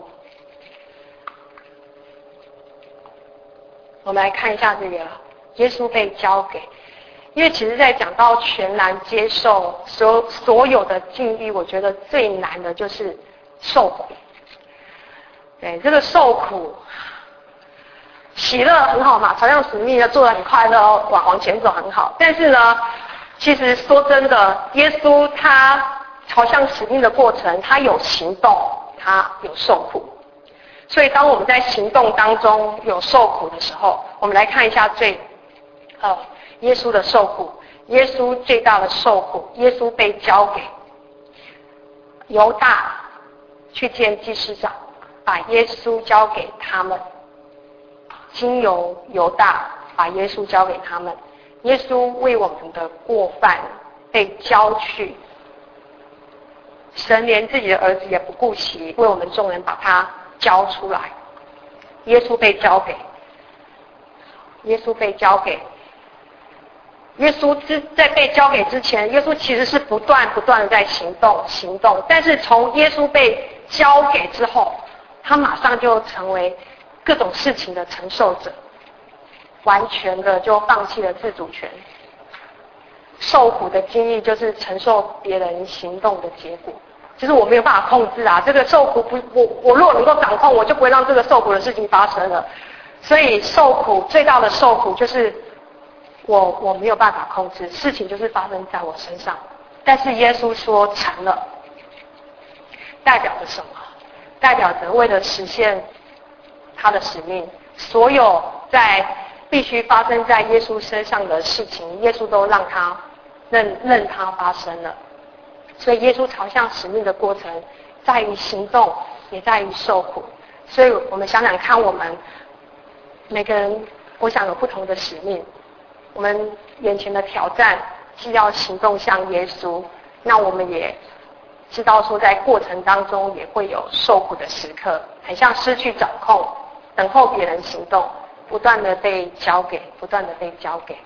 我们来看一下这个耶稣被交给，因为其实在讲到全然接受所所有的境遇，我觉得最难的就是受苦。对，这个受苦，喜乐很好嘛，朝向使命的做得很快乐，往往前走很好。但是呢，其实说真的，耶稣他朝向使命的过程，他有行动，他有受苦。所以当我们在行动当中有受苦的时候，我们来看一下最呃耶稣的受苦。耶稣最大的受苦，耶稣被交给犹大去见祭司长，把耶稣交给他们，经由犹大把耶稣交给他们。耶稣为我们的过犯被交去，神连自己的儿子也不顾惜，为我们众人把他交出来。耶稣被交给，耶稣被交给，耶稣之在被交给之前，耶稣其实是不断不断的在行动行动，但是从耶稣被交给之后，他马上就成为各种事情的承受者，完全的就放弃了自主权。受苦的经历就是承受别人行动的结果，其实我没有办法控制啊，这个受苦不，我我如果能够掌控，我就不会让这个受苦的事情发生了。所以受苦最大的受苦就是我我没有办法控制，事情就是发生在我身上。但是耶稣说成了，代表着什么？代表着为了实现他的使命，所有在必须发生在耶稣身上的事情，耶稣都让他任任他发生了。所以耶稣朝向使命的过程，在于行动，也在于受苦。所以我们想想看，我们每个人，我想有不同的使命。我们眼前的挑战，既要行动像耶稣，那我们也知道说，在过程当中也会有受苦的时刻，很像失去掌控，等候别人行动，不断的被交给，不断的被交给。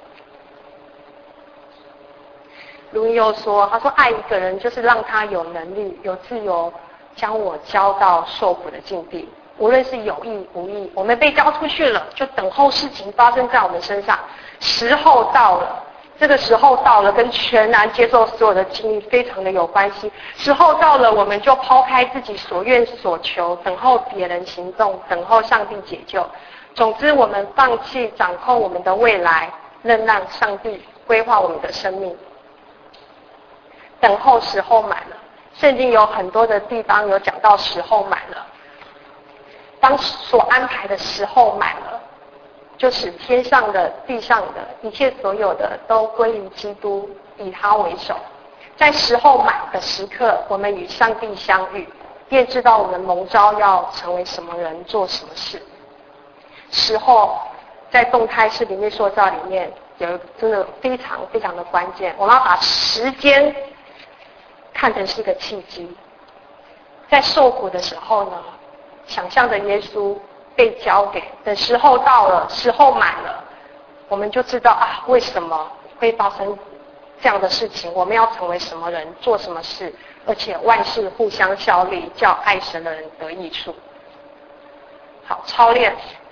卢易又说，他说爱一个人就是让他有能力、有自由，将我交到受苦的境地，无论是有意无意，我们被交出去了，就等候事情发生在我们身上。时候到了，这个时候到了，跟全然接受所有的经历非常的有关系。时候到了，我们就抛开自己所愿所求，等候别人行动，等候上帝解救。总之，我们放弃掌控我们的未来，任让上帝规划我们的生命。等候时候满了，圣经有很多的地方有讲到时候满了。当所安排的时候满了，就使天上的、地上的一切所有的都归于基督，以他为首。在时候满的时刻，我们与上帝相遇，便知道我们蒙召要成为什么人，做什么事。时候在动态式里面塑造里面有真的非常非常的关键，我们要把时间看成是个契机。在受苦的时候呢，想象着耶稣被交给，等时候到了，时候满了，我们就知道啊，为什么会发生这样的事情，我们要成为什么人，做什么事，而且万事互相效力，叫爱神的人得益处。好，操练。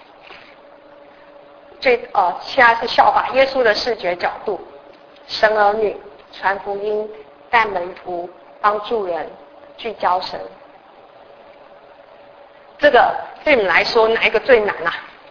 最呃，现在是效法耶稣的视觉角度，神儿女、传福音、带门徒、帮助人、聚焦神。这个对你们来说哪一个最难啊？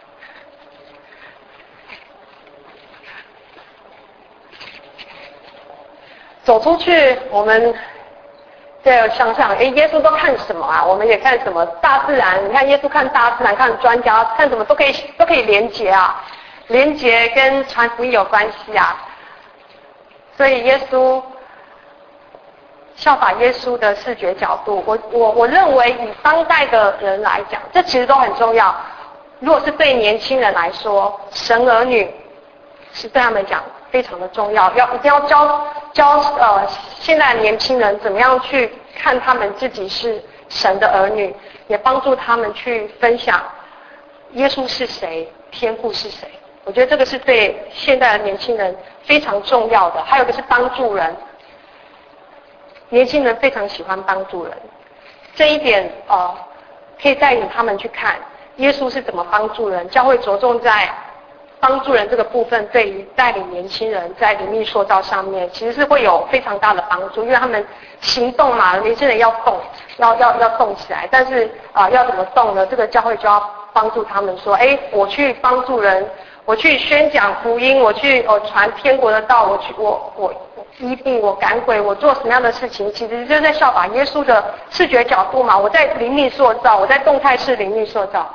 走出去，我们再想想，哎，耶稣都看什么啊？我们也看什么？大自然，你看耶稣看大自然，看专家，看什么都可以都可以连结啊，连结跟传福音有关系啊。所以耶稣效法耶稣的视觉角度，我我我认为以当代的人来讲，这其实都很重要。如果是对年轻人来说，神儿女是对他们讲非常的重要，要一定要教教呃现在的年轻人怎么样去看他们自己是神的儿女，也帮助他们去分享耶稣是谁，天父是谁。我觉得这个是对现在的年轻人非常重要的。还有一个是帮助人，年轻人非常喜欢帮助人，这一点呃可以带领他们去看耶稣是怎么帮助人，教会着重在帮助人这个部分，对于带领年轻人在灵命塑造上面，其实是会有非常大的帮助，因为他们行动嘛，年轻人要动，要要要动起来，但是啊、呃、要怎么动呢？这个教会就要帮助他们说，哎，我去帮助人，我去宣讲福音，我去我传天国的道，我去我我医病，我赶鬼，我做什么样的事情，其实就是在效法耶稣的视觉角度嘛。我在灵命塑造，我在动态式灵命塑造。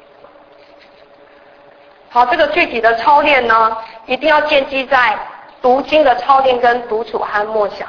好，这个具体的操练呢，一定要建基在读经的操练跟独处和默想，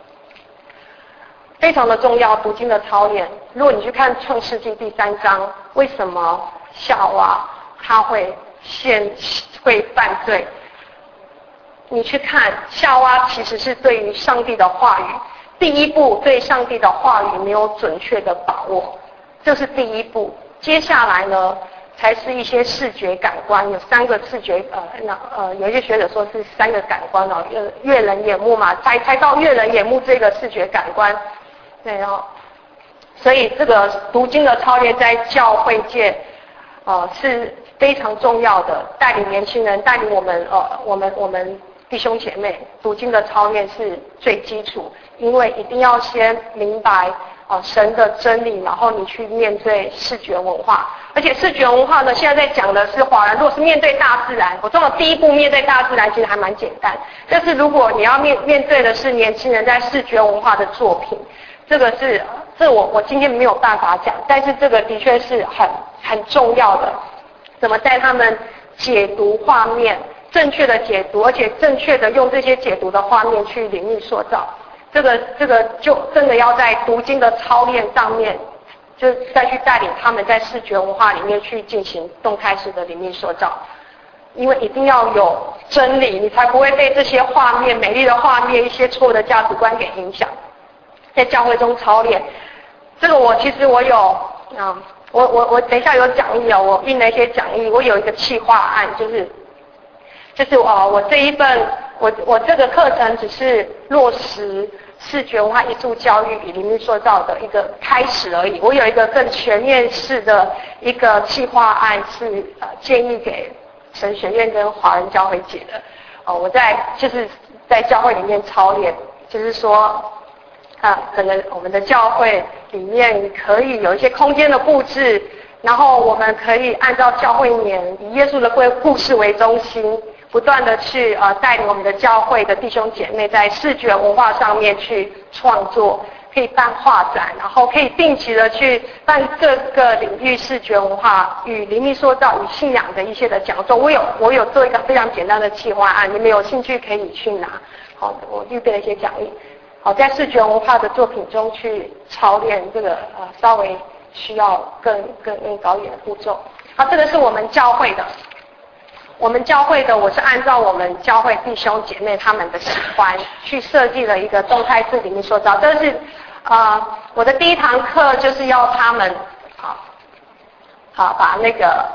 非常的重要。读经的操练，如果你去看创世纪第三章，为什么夏娃她会陷会犯罪？你去看夏娃其实是对于上帝的话语，第一步对上帝的话语没有准确的把握，这是第一步。接下来呢？才是一些视觉感官，有三个视觉，呃，那呃，有一些学者说是三个感官哦，悦悦人眼目嘛，才才到悦人眼目这个视觉感官，对哦，所以这个读经的操练在教会界，呃，是非常重要的，带领年轻人，带领我们，呃，我们我们弟兄姐妹，读经的操练是最基础，因为一定要先明白。哦，神的真理，然后你去面对视觉文化，而且视觉文化呢，现在在讲的是华人。如果是面对大自然，我说的第一步面对大自然其实还蛮简单，但是如果你要面面对的是年轻人在视觉文化的作品，这个是这我我今天没有办法讲，但是这个的确是很很重要的，怎么带他们解读画面，正确的解读，而且正确的用这些解读的画面去灵命塑造。这个这个就真的要在读经的操练上面，就再去带领他们在视觉文化里面去进行动态式的灵命塑造，因为一定要有真理，你才不会被这些画面、美丽的画面、一些错误的价值观给影响。在教会中操练，这个我其实我有啊、嗯，我我我等一下有讲义哦，我印了一些讲义，我有一个企划案，就是就是哦，我这一份我我这个课程只是落实视觉文化艺术教育与灵命塑造的一个开始而已。我有一个更全面式的一个企划案，是呃建议给神学院跟华人教会解的。哦，我在就是在教会里面操练，就是说啊，可能我们的教会里面可以有一些空间的布置，然后我们可以按照教会年以耶稣的故事为中心。不断的去呃带领我们的教会的弟兄姐妹在视觉文化上面去创作，可以办画展，然后可以定期的去办各个领域视觉文化与灵命塑造与信仰的一些的讲座。我有我有做一个非常简单的企划案，你们有兴趣可以去拿。好，我预备了一些讲义。好，在视觉文化的作品中去操练这个呃稍微需要更更更高一点的步骤。好，这个是我们教会的。我们教会的，我是按照我们教会弟兄姐妹他们的喜欢去设计了一个动态式灵命塑造。但是，呃，我的第一堂课就是要他们，好，好把那个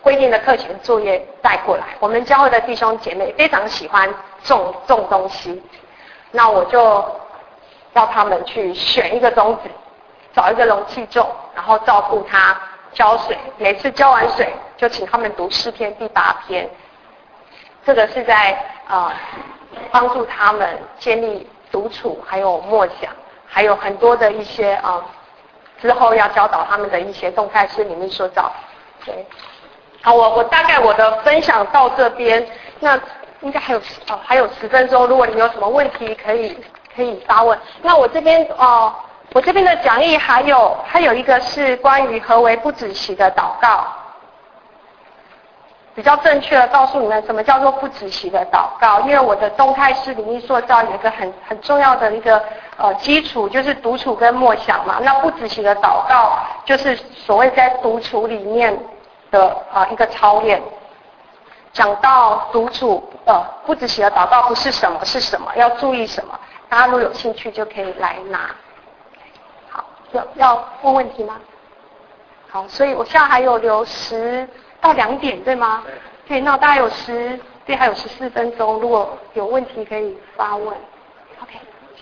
规定的课前作业带过来。我们教会的弟兄姐妹非常喜欢种种东西，那我就要他们去选一个种子，找一个容器种，然后照顾它，浇水。每次浇完水，就请他们读诗篇第八篇。这个是在呃帮助他们建立独处，还有默想，还有很多的一些啊、呃、之后要教导他们的一些动态式里面说到。对，好，我我大概我的分享到这边，那应该还有哦还有十分钟，如果你有什么问题可以可以发问。那我这边哦。我这边的讲义还有还有一个是关于何为不止息的祷告，比较正确的告诉你们什么叫做不止息的祷告。因为我的动态式灵意塑造有一个很很重要的一个呃基础，就是独处跟默想嘛。那不止息的祷告就是所谓在独处里面的呃一个操练。讲到独处呃不止息的祷告不是什么是什么，要注意什么，大家如果有兴趣就可以来拿。要要问问题吗？好，所以我现在还有留十到两点，对吗？对，那大概有十，对，还有十四分钟，如果有问题可以发问。OK。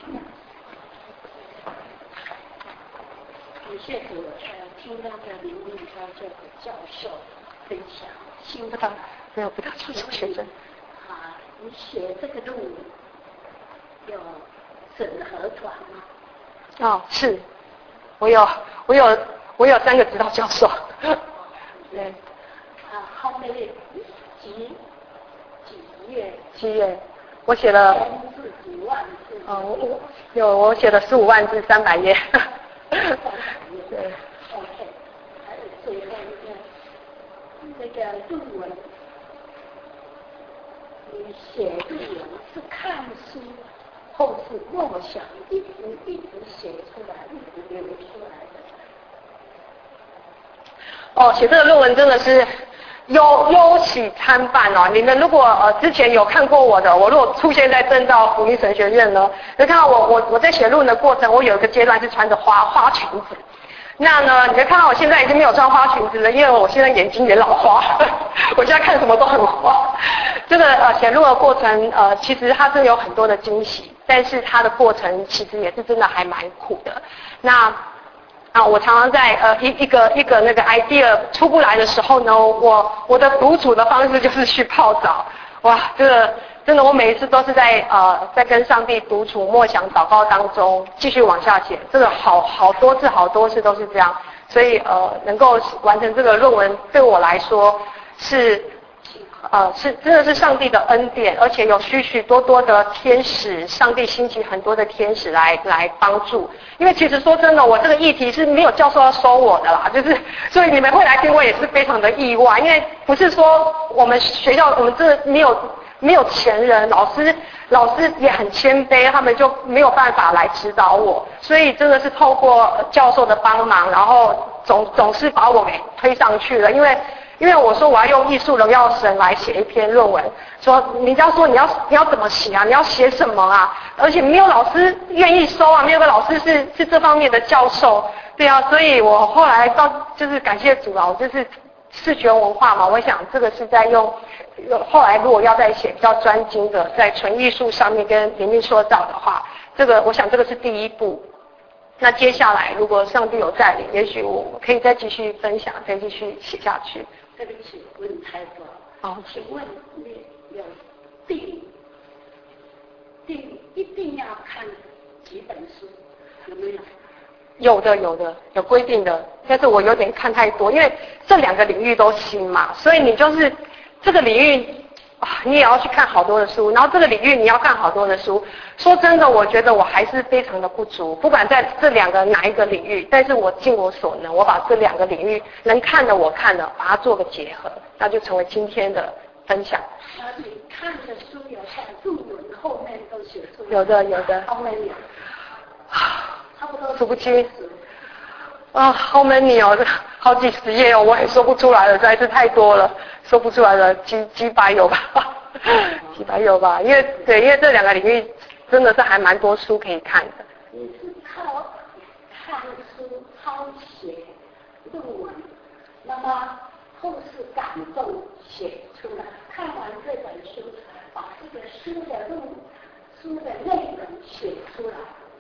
感谢主，呃，听到的林立超这个教授分享，心不到，没有不到教授学生。 啊，你写这个论文有审核团吗？ 哦，是。我有，我有，我有三个指导教授。对。 啊，后面几几月？ 七月，我写了。 字几万字？ 哦，我我有，我写了十五万字，三百页。 对。OK， 还有最后一个那个论文，你写论文是看书。后是默想，一直一直写出来，一直流出来的。 哦，写这个论文真的是忧忧喜参半哦。你们如果呃之前有看过我的，我如果出现在正道福音神学院呢，就看到我我我在写论文的过程，我有一个阶段是穿着花花裙子。那呢，你会看到我现在已经没有穿花裙子了，因为我现在眼睛也老花，我现在看什么都很花。这个呃写论文的过程呃其实它是有很多的惊喜，但是它的过程其实也是真的还蛮苦的。那啊，我常常在呃一一个一个那个 idea 出不来的时候呢，我我的独处的方式就是去泡澡。哇，这个真的我每一次都是在呃在跟上帝独处默想祷告当中继续往下写，这个好好多次好多次都是这样，所以呃能够完成这个论文对我来说是呃是真的是上帝的恩典，而且有许许多多的天使，上帝兴起很多的天使来来帮助。因为其实说真的，我这个议题是没有教授要收我的啦，就是所以你们会来听我也是非常的意外，因为不是说我们学校我们这没有没有钱人，老师老师也很谦卑，他们就没有办法来指导我，所以真的是透过教授的帮忙，然后总总是把我给推上去了，因为。因为我说我要用艺术荣耀神来写一篇论文，说人家说你要你要怎么写啊？你要写什么啊？而且没有老师愿意收啊，没有个老师是是这方面的教授，对啊，所以我后来到就是感谢主啊，我就是视觉文化嘛，我想这个是在用，后来如果要再写比较专精的，在纯艺术上面跟灵命塑造的话，这个我想这个是第一步。那接下来如果上帝有带领，也许我可以再继续分享，再继续写下去。 对不起，问太多。 好， 请问你有定定一定要看几本书，有没有？ 有的，有的，有规定的，但是我有点看太多，因为这两个领域都新嘛，所以你就是这个领域啊，你也要去看好多的书，然后这个领域你要看好多的书。说真的，我觉得我还是非常的不足，不管在这两个哪一个领域，但是我尽我所能，我把这两个领域能看的我看的，把它做个结合，那就成为今天的分享。 啊，你看的书有在入文后面都写出来？ 有的，有的。 后面有。差不多数不清。啊，后面你有好几十页哦，我也说不出来了，实在是太多了，说不出来了，几几百有吧，几百有吧，因为对，因为这两个领域真的是还蛮多书可以看的。 你是靠看书、抄写论文，那么后世感动写出来。看完这本书，把这个书的路、书的内容写出来。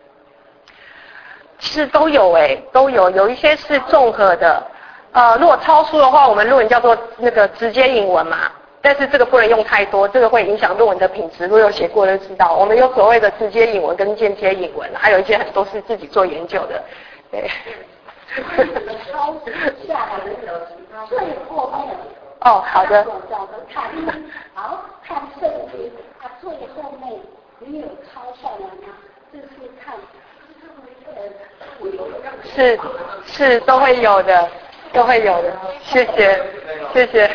其实都有哎，都有，有一些是综合的。呃，如果抄书的话，我们论文叫做那个直接引文嘛，但是这个不能用太多，这个会影响论文的品质。如果有写过的知道，我们有所谓的直接引文跟间接引文，还有一些很多是自己做研究的。对。 抄下来的最后面。 哦，好的。 好，看圣经，它最后面你有抄下来吗？这是看， 是是都会有的，都会有的。谢谢，谢谢。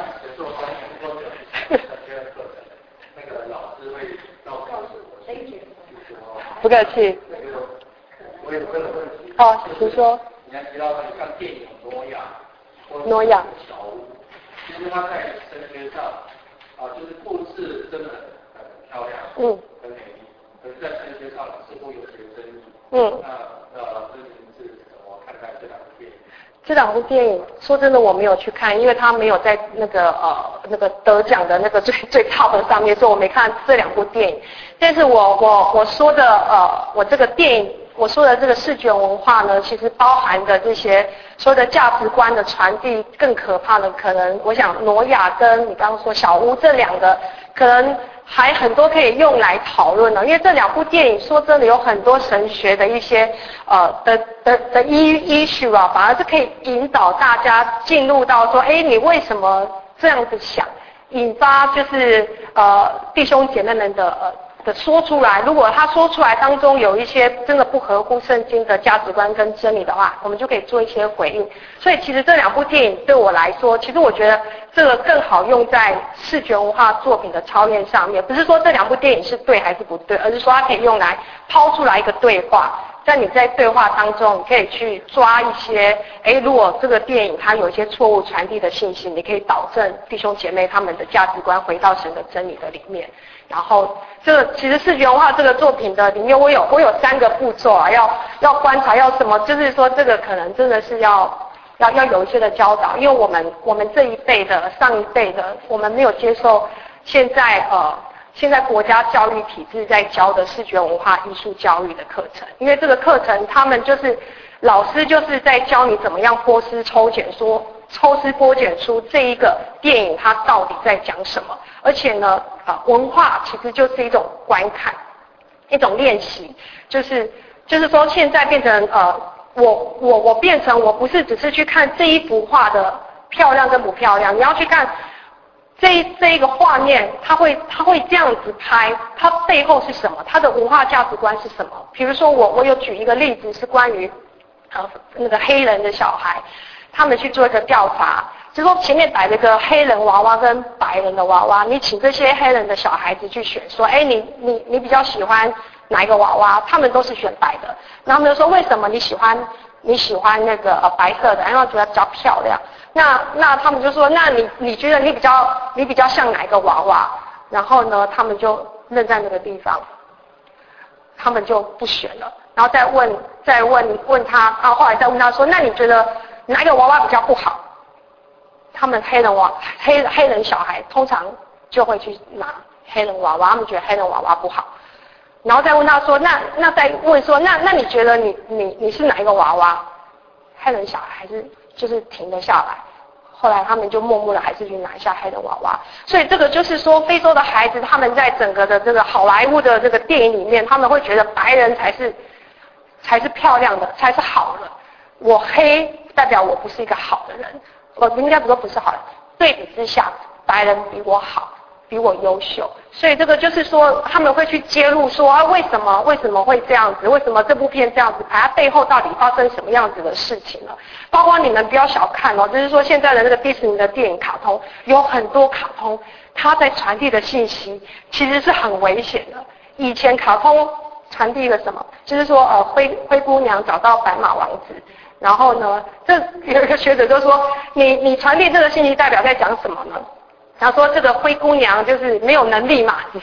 不客气。 我有个问题。 哦，请说。 你还提到你看电影挪亚， 挪亚小屋，其实它在神学上啊，就是故事真的很漂亮，嗯，很美丽，可是在神学上似乎有些争议，嗯，那呃，这您是怎么看待这两部电影？ 这两部电影，说真的我没有去看，因为它没有在那个呃那个得奖的那个最最 top 的上面，所以我没看这两部电影。但是我我我说的呃，我这个电影。我说的这个视觉文化呢，其实包含的这些说的价值观的传递，更可怕的可能，我想挪亚跟你刚刚说小屋这两个，可能还很多可以用来讨论呢。因为这两部电影说真的有很多神学的一些呃的的的 issue 啊，反而是可以引导大家进入到说，哎，你为什么这样子想，引发就是呃弟兄姐妹们的呃。的说出来，如果他说出来当中有一些真的不合乎圣经的价值观跟真理的话，我们就可以做一些回应。所以其实这两部电影对我来说，其实我觉得这个更好用在视觉文化作品的操练上面。不是说这两部电影是对还是不对，而是说它可以用来抛出来一个对话。在你在对话当中，你可以去抓一些，诶，如果这个电影它有一些错误传递的信息，你可以导正弟兄姐妹他们的价值观回到神的真理的里面。然后这个其实视觉文化这个作品的里面，我有我有三个步骤啊，要要观察要什么，就是说这个可能真的是要要要有一些的教导，因为我们我们这一辈的上一辈的，我们没有接受现在呃现在国家教育体制在教的视觉文化艺术教育的课程，因为这个课程他们就是老师就是在教你怎么样剥丝抽茧，说抽丝剥茧出这一个电影它到底在讲什么。而且呢，啊，文化其实就是一种观看，一种练习，就是就是说现在变成呃，我我我变成我不是只是去看这一幅画的漂亮跟不漂亮，你要去看这这一个画面，它会它会这样子拍，它背后是什么？它的文化价值观是什么？比如说我我有举一个例子是关于呃那个黑人的小孩，他们去做一个调查。就说前面摆了个黑人娃娃跟白人的娃娃，你请这些黑人的小孩子去选，说，哎，你你你比较喜欢哪一个娃娃？他们都是选白的。然后他们就说，为什么你喜欢你喜欢那个呃白色的？因为我觉得比较漂亮。那那他们就说，那你你觉得你比较你比较像哪一个娃娃？然后呢，他们就愣在那个地方，他们就不选了。然后再问再问问他，然后后来再问他说，那你觉得哪一个娃娃比较不好？他们黑人娃黑黑人小孩通常就会去拿黑人娃娃，他们觉得黑人娃娃不好。然后再问他说，那那再问说，那那你觉得你你你是哪一个娃娃？黑人小孩还是就是停了下来。后来他们就默默的还是去拿一下黑人娃娃。所以这个就是说，非洲的孩子他们在整个的这个好莱坞的这个电影里面，他们会觉得白人才是才是漂亮的，才是好的。我黑代表我不是一个好的人。我应该不说不是好人，对比之下，白人比我好，比我优秀，所以这个就是说他们会去揭露说啊，为什么为什么会这样子？为什么这部片这样子拍？它背后到底发生什么样子的事情呢？包括你们不要小看哦，就是说现在的那个迪士尼的电影卡通，有很多卡通，它在传递的信息其实是很危险的。以前卡通传递了什么？就是说呃，灰灰姑娘找到白马王子。然后呢，这有一个学者就说，你你传递这个信息代表在讲什么呢？他说这个灰姑娘就是没有能力嘛，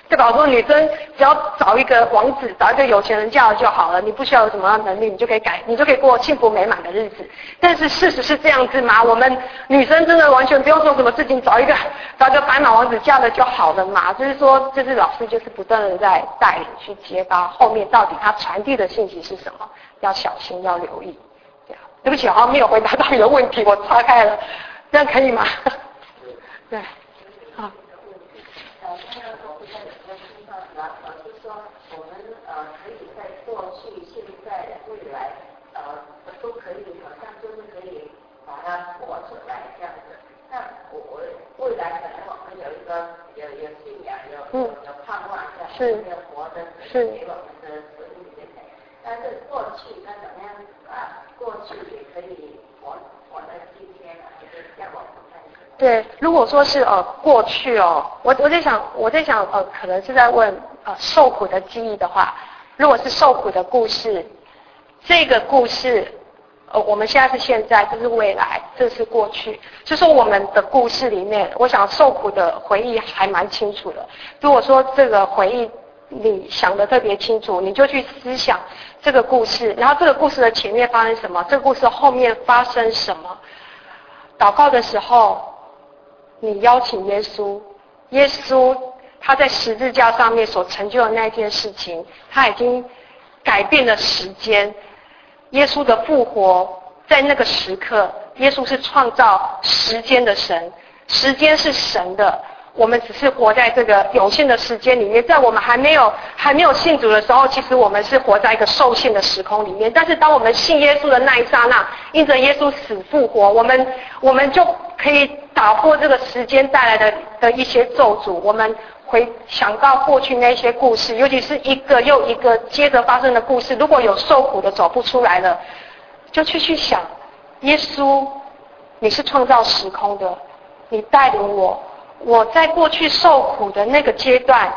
对吧？我说女生只要找一个王子，找一个有钱人嫁了就好了，你不需要有什么样的能力，你就可以改，你就可以过幸福美满的日子。但是事实是这样子吗？我们女生真的完全不用做什么事情，找一个找一个白马王子嫁了就好了嘛？就是说，就是老师就是不断的在带领去揭发后面到底他传递的信息是什么，要小心，要留意。对不起，好像没有回答到你的问题，我岔开了，这样可以吗？对，好。 呃，刚刚我不在有个地方，老老师说我们呃可以在过去、现在、未来呃都可以，好像就是可以把它活出来这样子。那我我未来可能我们有一个有有信仰，有有有盼望，是有活的是给我们的生命里面。但是过去那怎么样啊？过去也可以活活在今天啊，就是让我们看。 对，如果说是呃过去哦，我我在想我在想呃可能是在问呃受苦的记忆的话，如果是受苦的故事，这个故事呃我们现在是现在，这是未来，这是过去，就是我们的故事里面，我想受苦的回忆还蛮清楚的。如果说这个回忆你想得特别清楚，你就去思想这个故事，然后这个故事的前面发生什么，这个故事后面发生什么。祷告的时候，你邀请耶稣，耶稣他在十字架上面所成就的那件事情，他已经改变了时间。耶稣的复活，在那个时刻，耶稣是创造时间的神，时间是神的。我们只是活在这个有限的时间里面，在我们还没有还没有信主的时候，其实我们是活在一个受限的时空里面。但是当我们信耶稣的那一刹那，因着耶稣死复活，我们我们就可以打破这个时间带来的的一些咒诅。我们回想到过去那些故事，尤其是一个又一个接着发生的故事，如果有受苦的走不出来了，就去去想，耶稣，你是创造时空的，你带领我。我在过去受苦的那个阶段，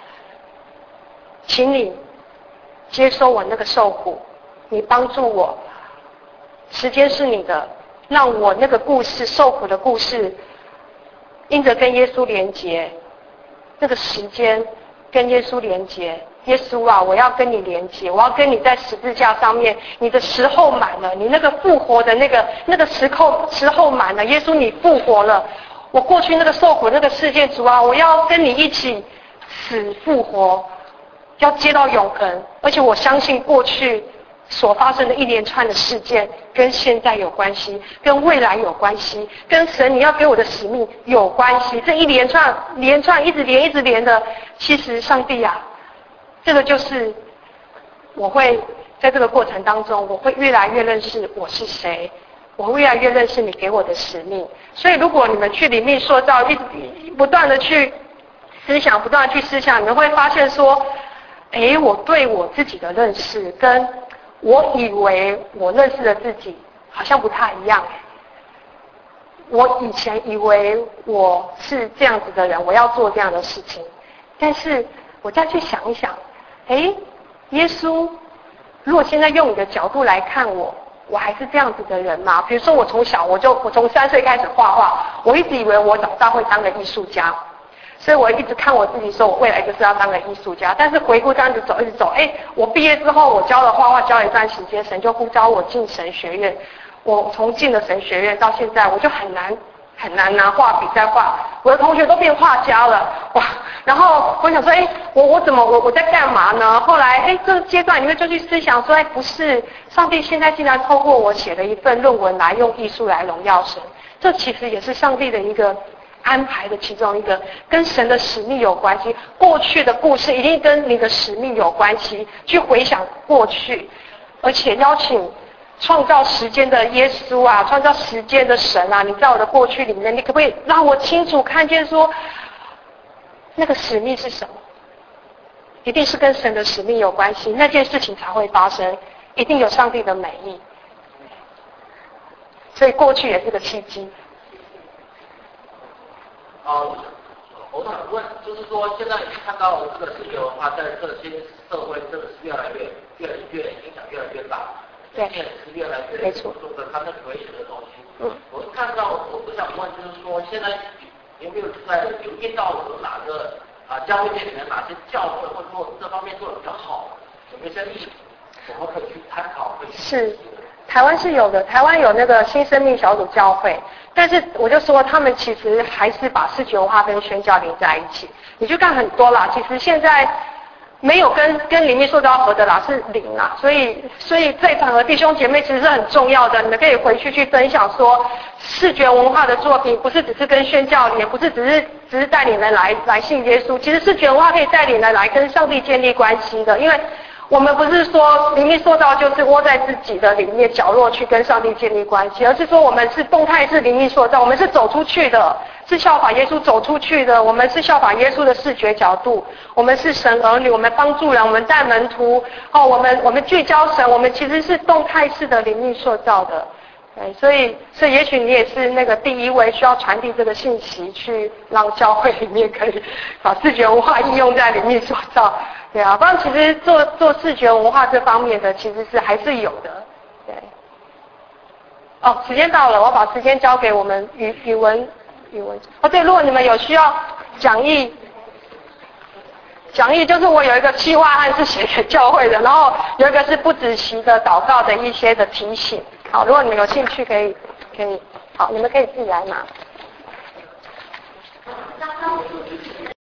请你接收我那个受苦，你帮助我，时间是你的，让我那个故事受苦的故事，因着跟耶稣连结，那个时间跟耶稣连结。耶稣啊，我要跟你连结，我要跟你在十字架上面，你的时候满了，你那个复活的那个那个时候时候满了，耶稣你复活了。我过去那个受苦那个事件，主啊，我要跟你一起死复活，要接到永恒。而且我相信过去所发生的一连串的事件，跟现在有关系，跟未来有关系，跟神你要给我的使命有关系。这一连串连串一直连一直连的，其实上帝啊，这个就是我会在这个过程当中，我会越来越认识我是谁。我越来越认识你给我的使命，所以如果你们去灵命塑造，一直不断的去思想，不断的去思想，你们会发现说，哎，我对我自己的认识，跟我以为我认识的自己好像不太一样。我以前以为我是这样子的人，我要做这样的事情，但是我再去想一想，哎，耶稣，如果现在用你的角度来看我。我还是这样子的人吗？比如说我从小我就我从三岁开始画画，我一直以为我长大会当个艺术家，所以我一直看我自己说我未来就是要当个艺术家。但是回顾这样子走一直走，哎，我毕业之后我教了画画教了一段时间，神就呼召我进神学院。我从进了神学院到现在，我就很难很难拿画笔在画，我的同学都变画家了，哇！然后我想说，哎，我我怎么我我在干嘛呢？后来，哎，这个阶段里面就去思想说，哎，不是，上帝现在竟然透过我写了一份论文来用艺术来荣耀神，这其实也是上帝的一个安排的其中一个，跟神的使命有关系。过去的故事一定跟你的使命有关系，去回想过去，而且邀请创造时间的耶稣啊，创造时间的神啊，你在我的过去里面，你可不可以让我清楚看见说，那个使命是什么？一定是跟神的使命有关系，那件事情才会发生，一定有上帝的美意。所以过去也是个契机。 好，我想问，就是说，现在你看到这个世界文化在这些社会，真的是越来越、越来越影响越来越大。 对， 是越来越注重的他那回忆的东西。 嗯， 我看到，我我想问，就是说，现在有没有在留意到有哪个啊教会界里面哪些教会或者说这方面做的比较好，有没有一些例子，我们可以去参考？可以是，台湾是有的，台湾有那个新生命小组教会，但是我就说他们其实还是把视觉文化跟宣教连在一起。你去看很多啦，其实现在没有跟跟灵命塑造合的啦，是零啦。所以所以在场的弟兄姐妹其实是很重要的，你们可以回去去分享说，视觉文化的作品不是只是跟宣教，也不是只是只是带领人来来信耶稣，其实视觉文化可以带领人来跟上帝建立关系的，因为我们不是说灵命塑造就是窝在自己的里面角落去跟上帝建立关系，而是说我们是动态式灵命塑造，我们是走出去的，是效法耶稣走出去的，我们是效法耶稣的视觉角度，我们是神儿女，我们帮助人，我们带门徒，哦，我们我们聚焦神，我们其实是动态式的灵命塑造的。对，所以所以也许你也是那个第一位需要传递这个信息，去让教会里面可以把视觉文化应用在灵命塑造。对啊，不然其实做做视觉文化这方面的其实是还是有的。对。哦，时间到了，我把时间交给我们语语文语文。哦，对，如果你们有需要讲义，讲义就是我有一个企划案是写给教会的，然后有一个是不止息的祷告的一些的提醒。好，如果你们有兴趣可以可以，好，你们可以自己来拿。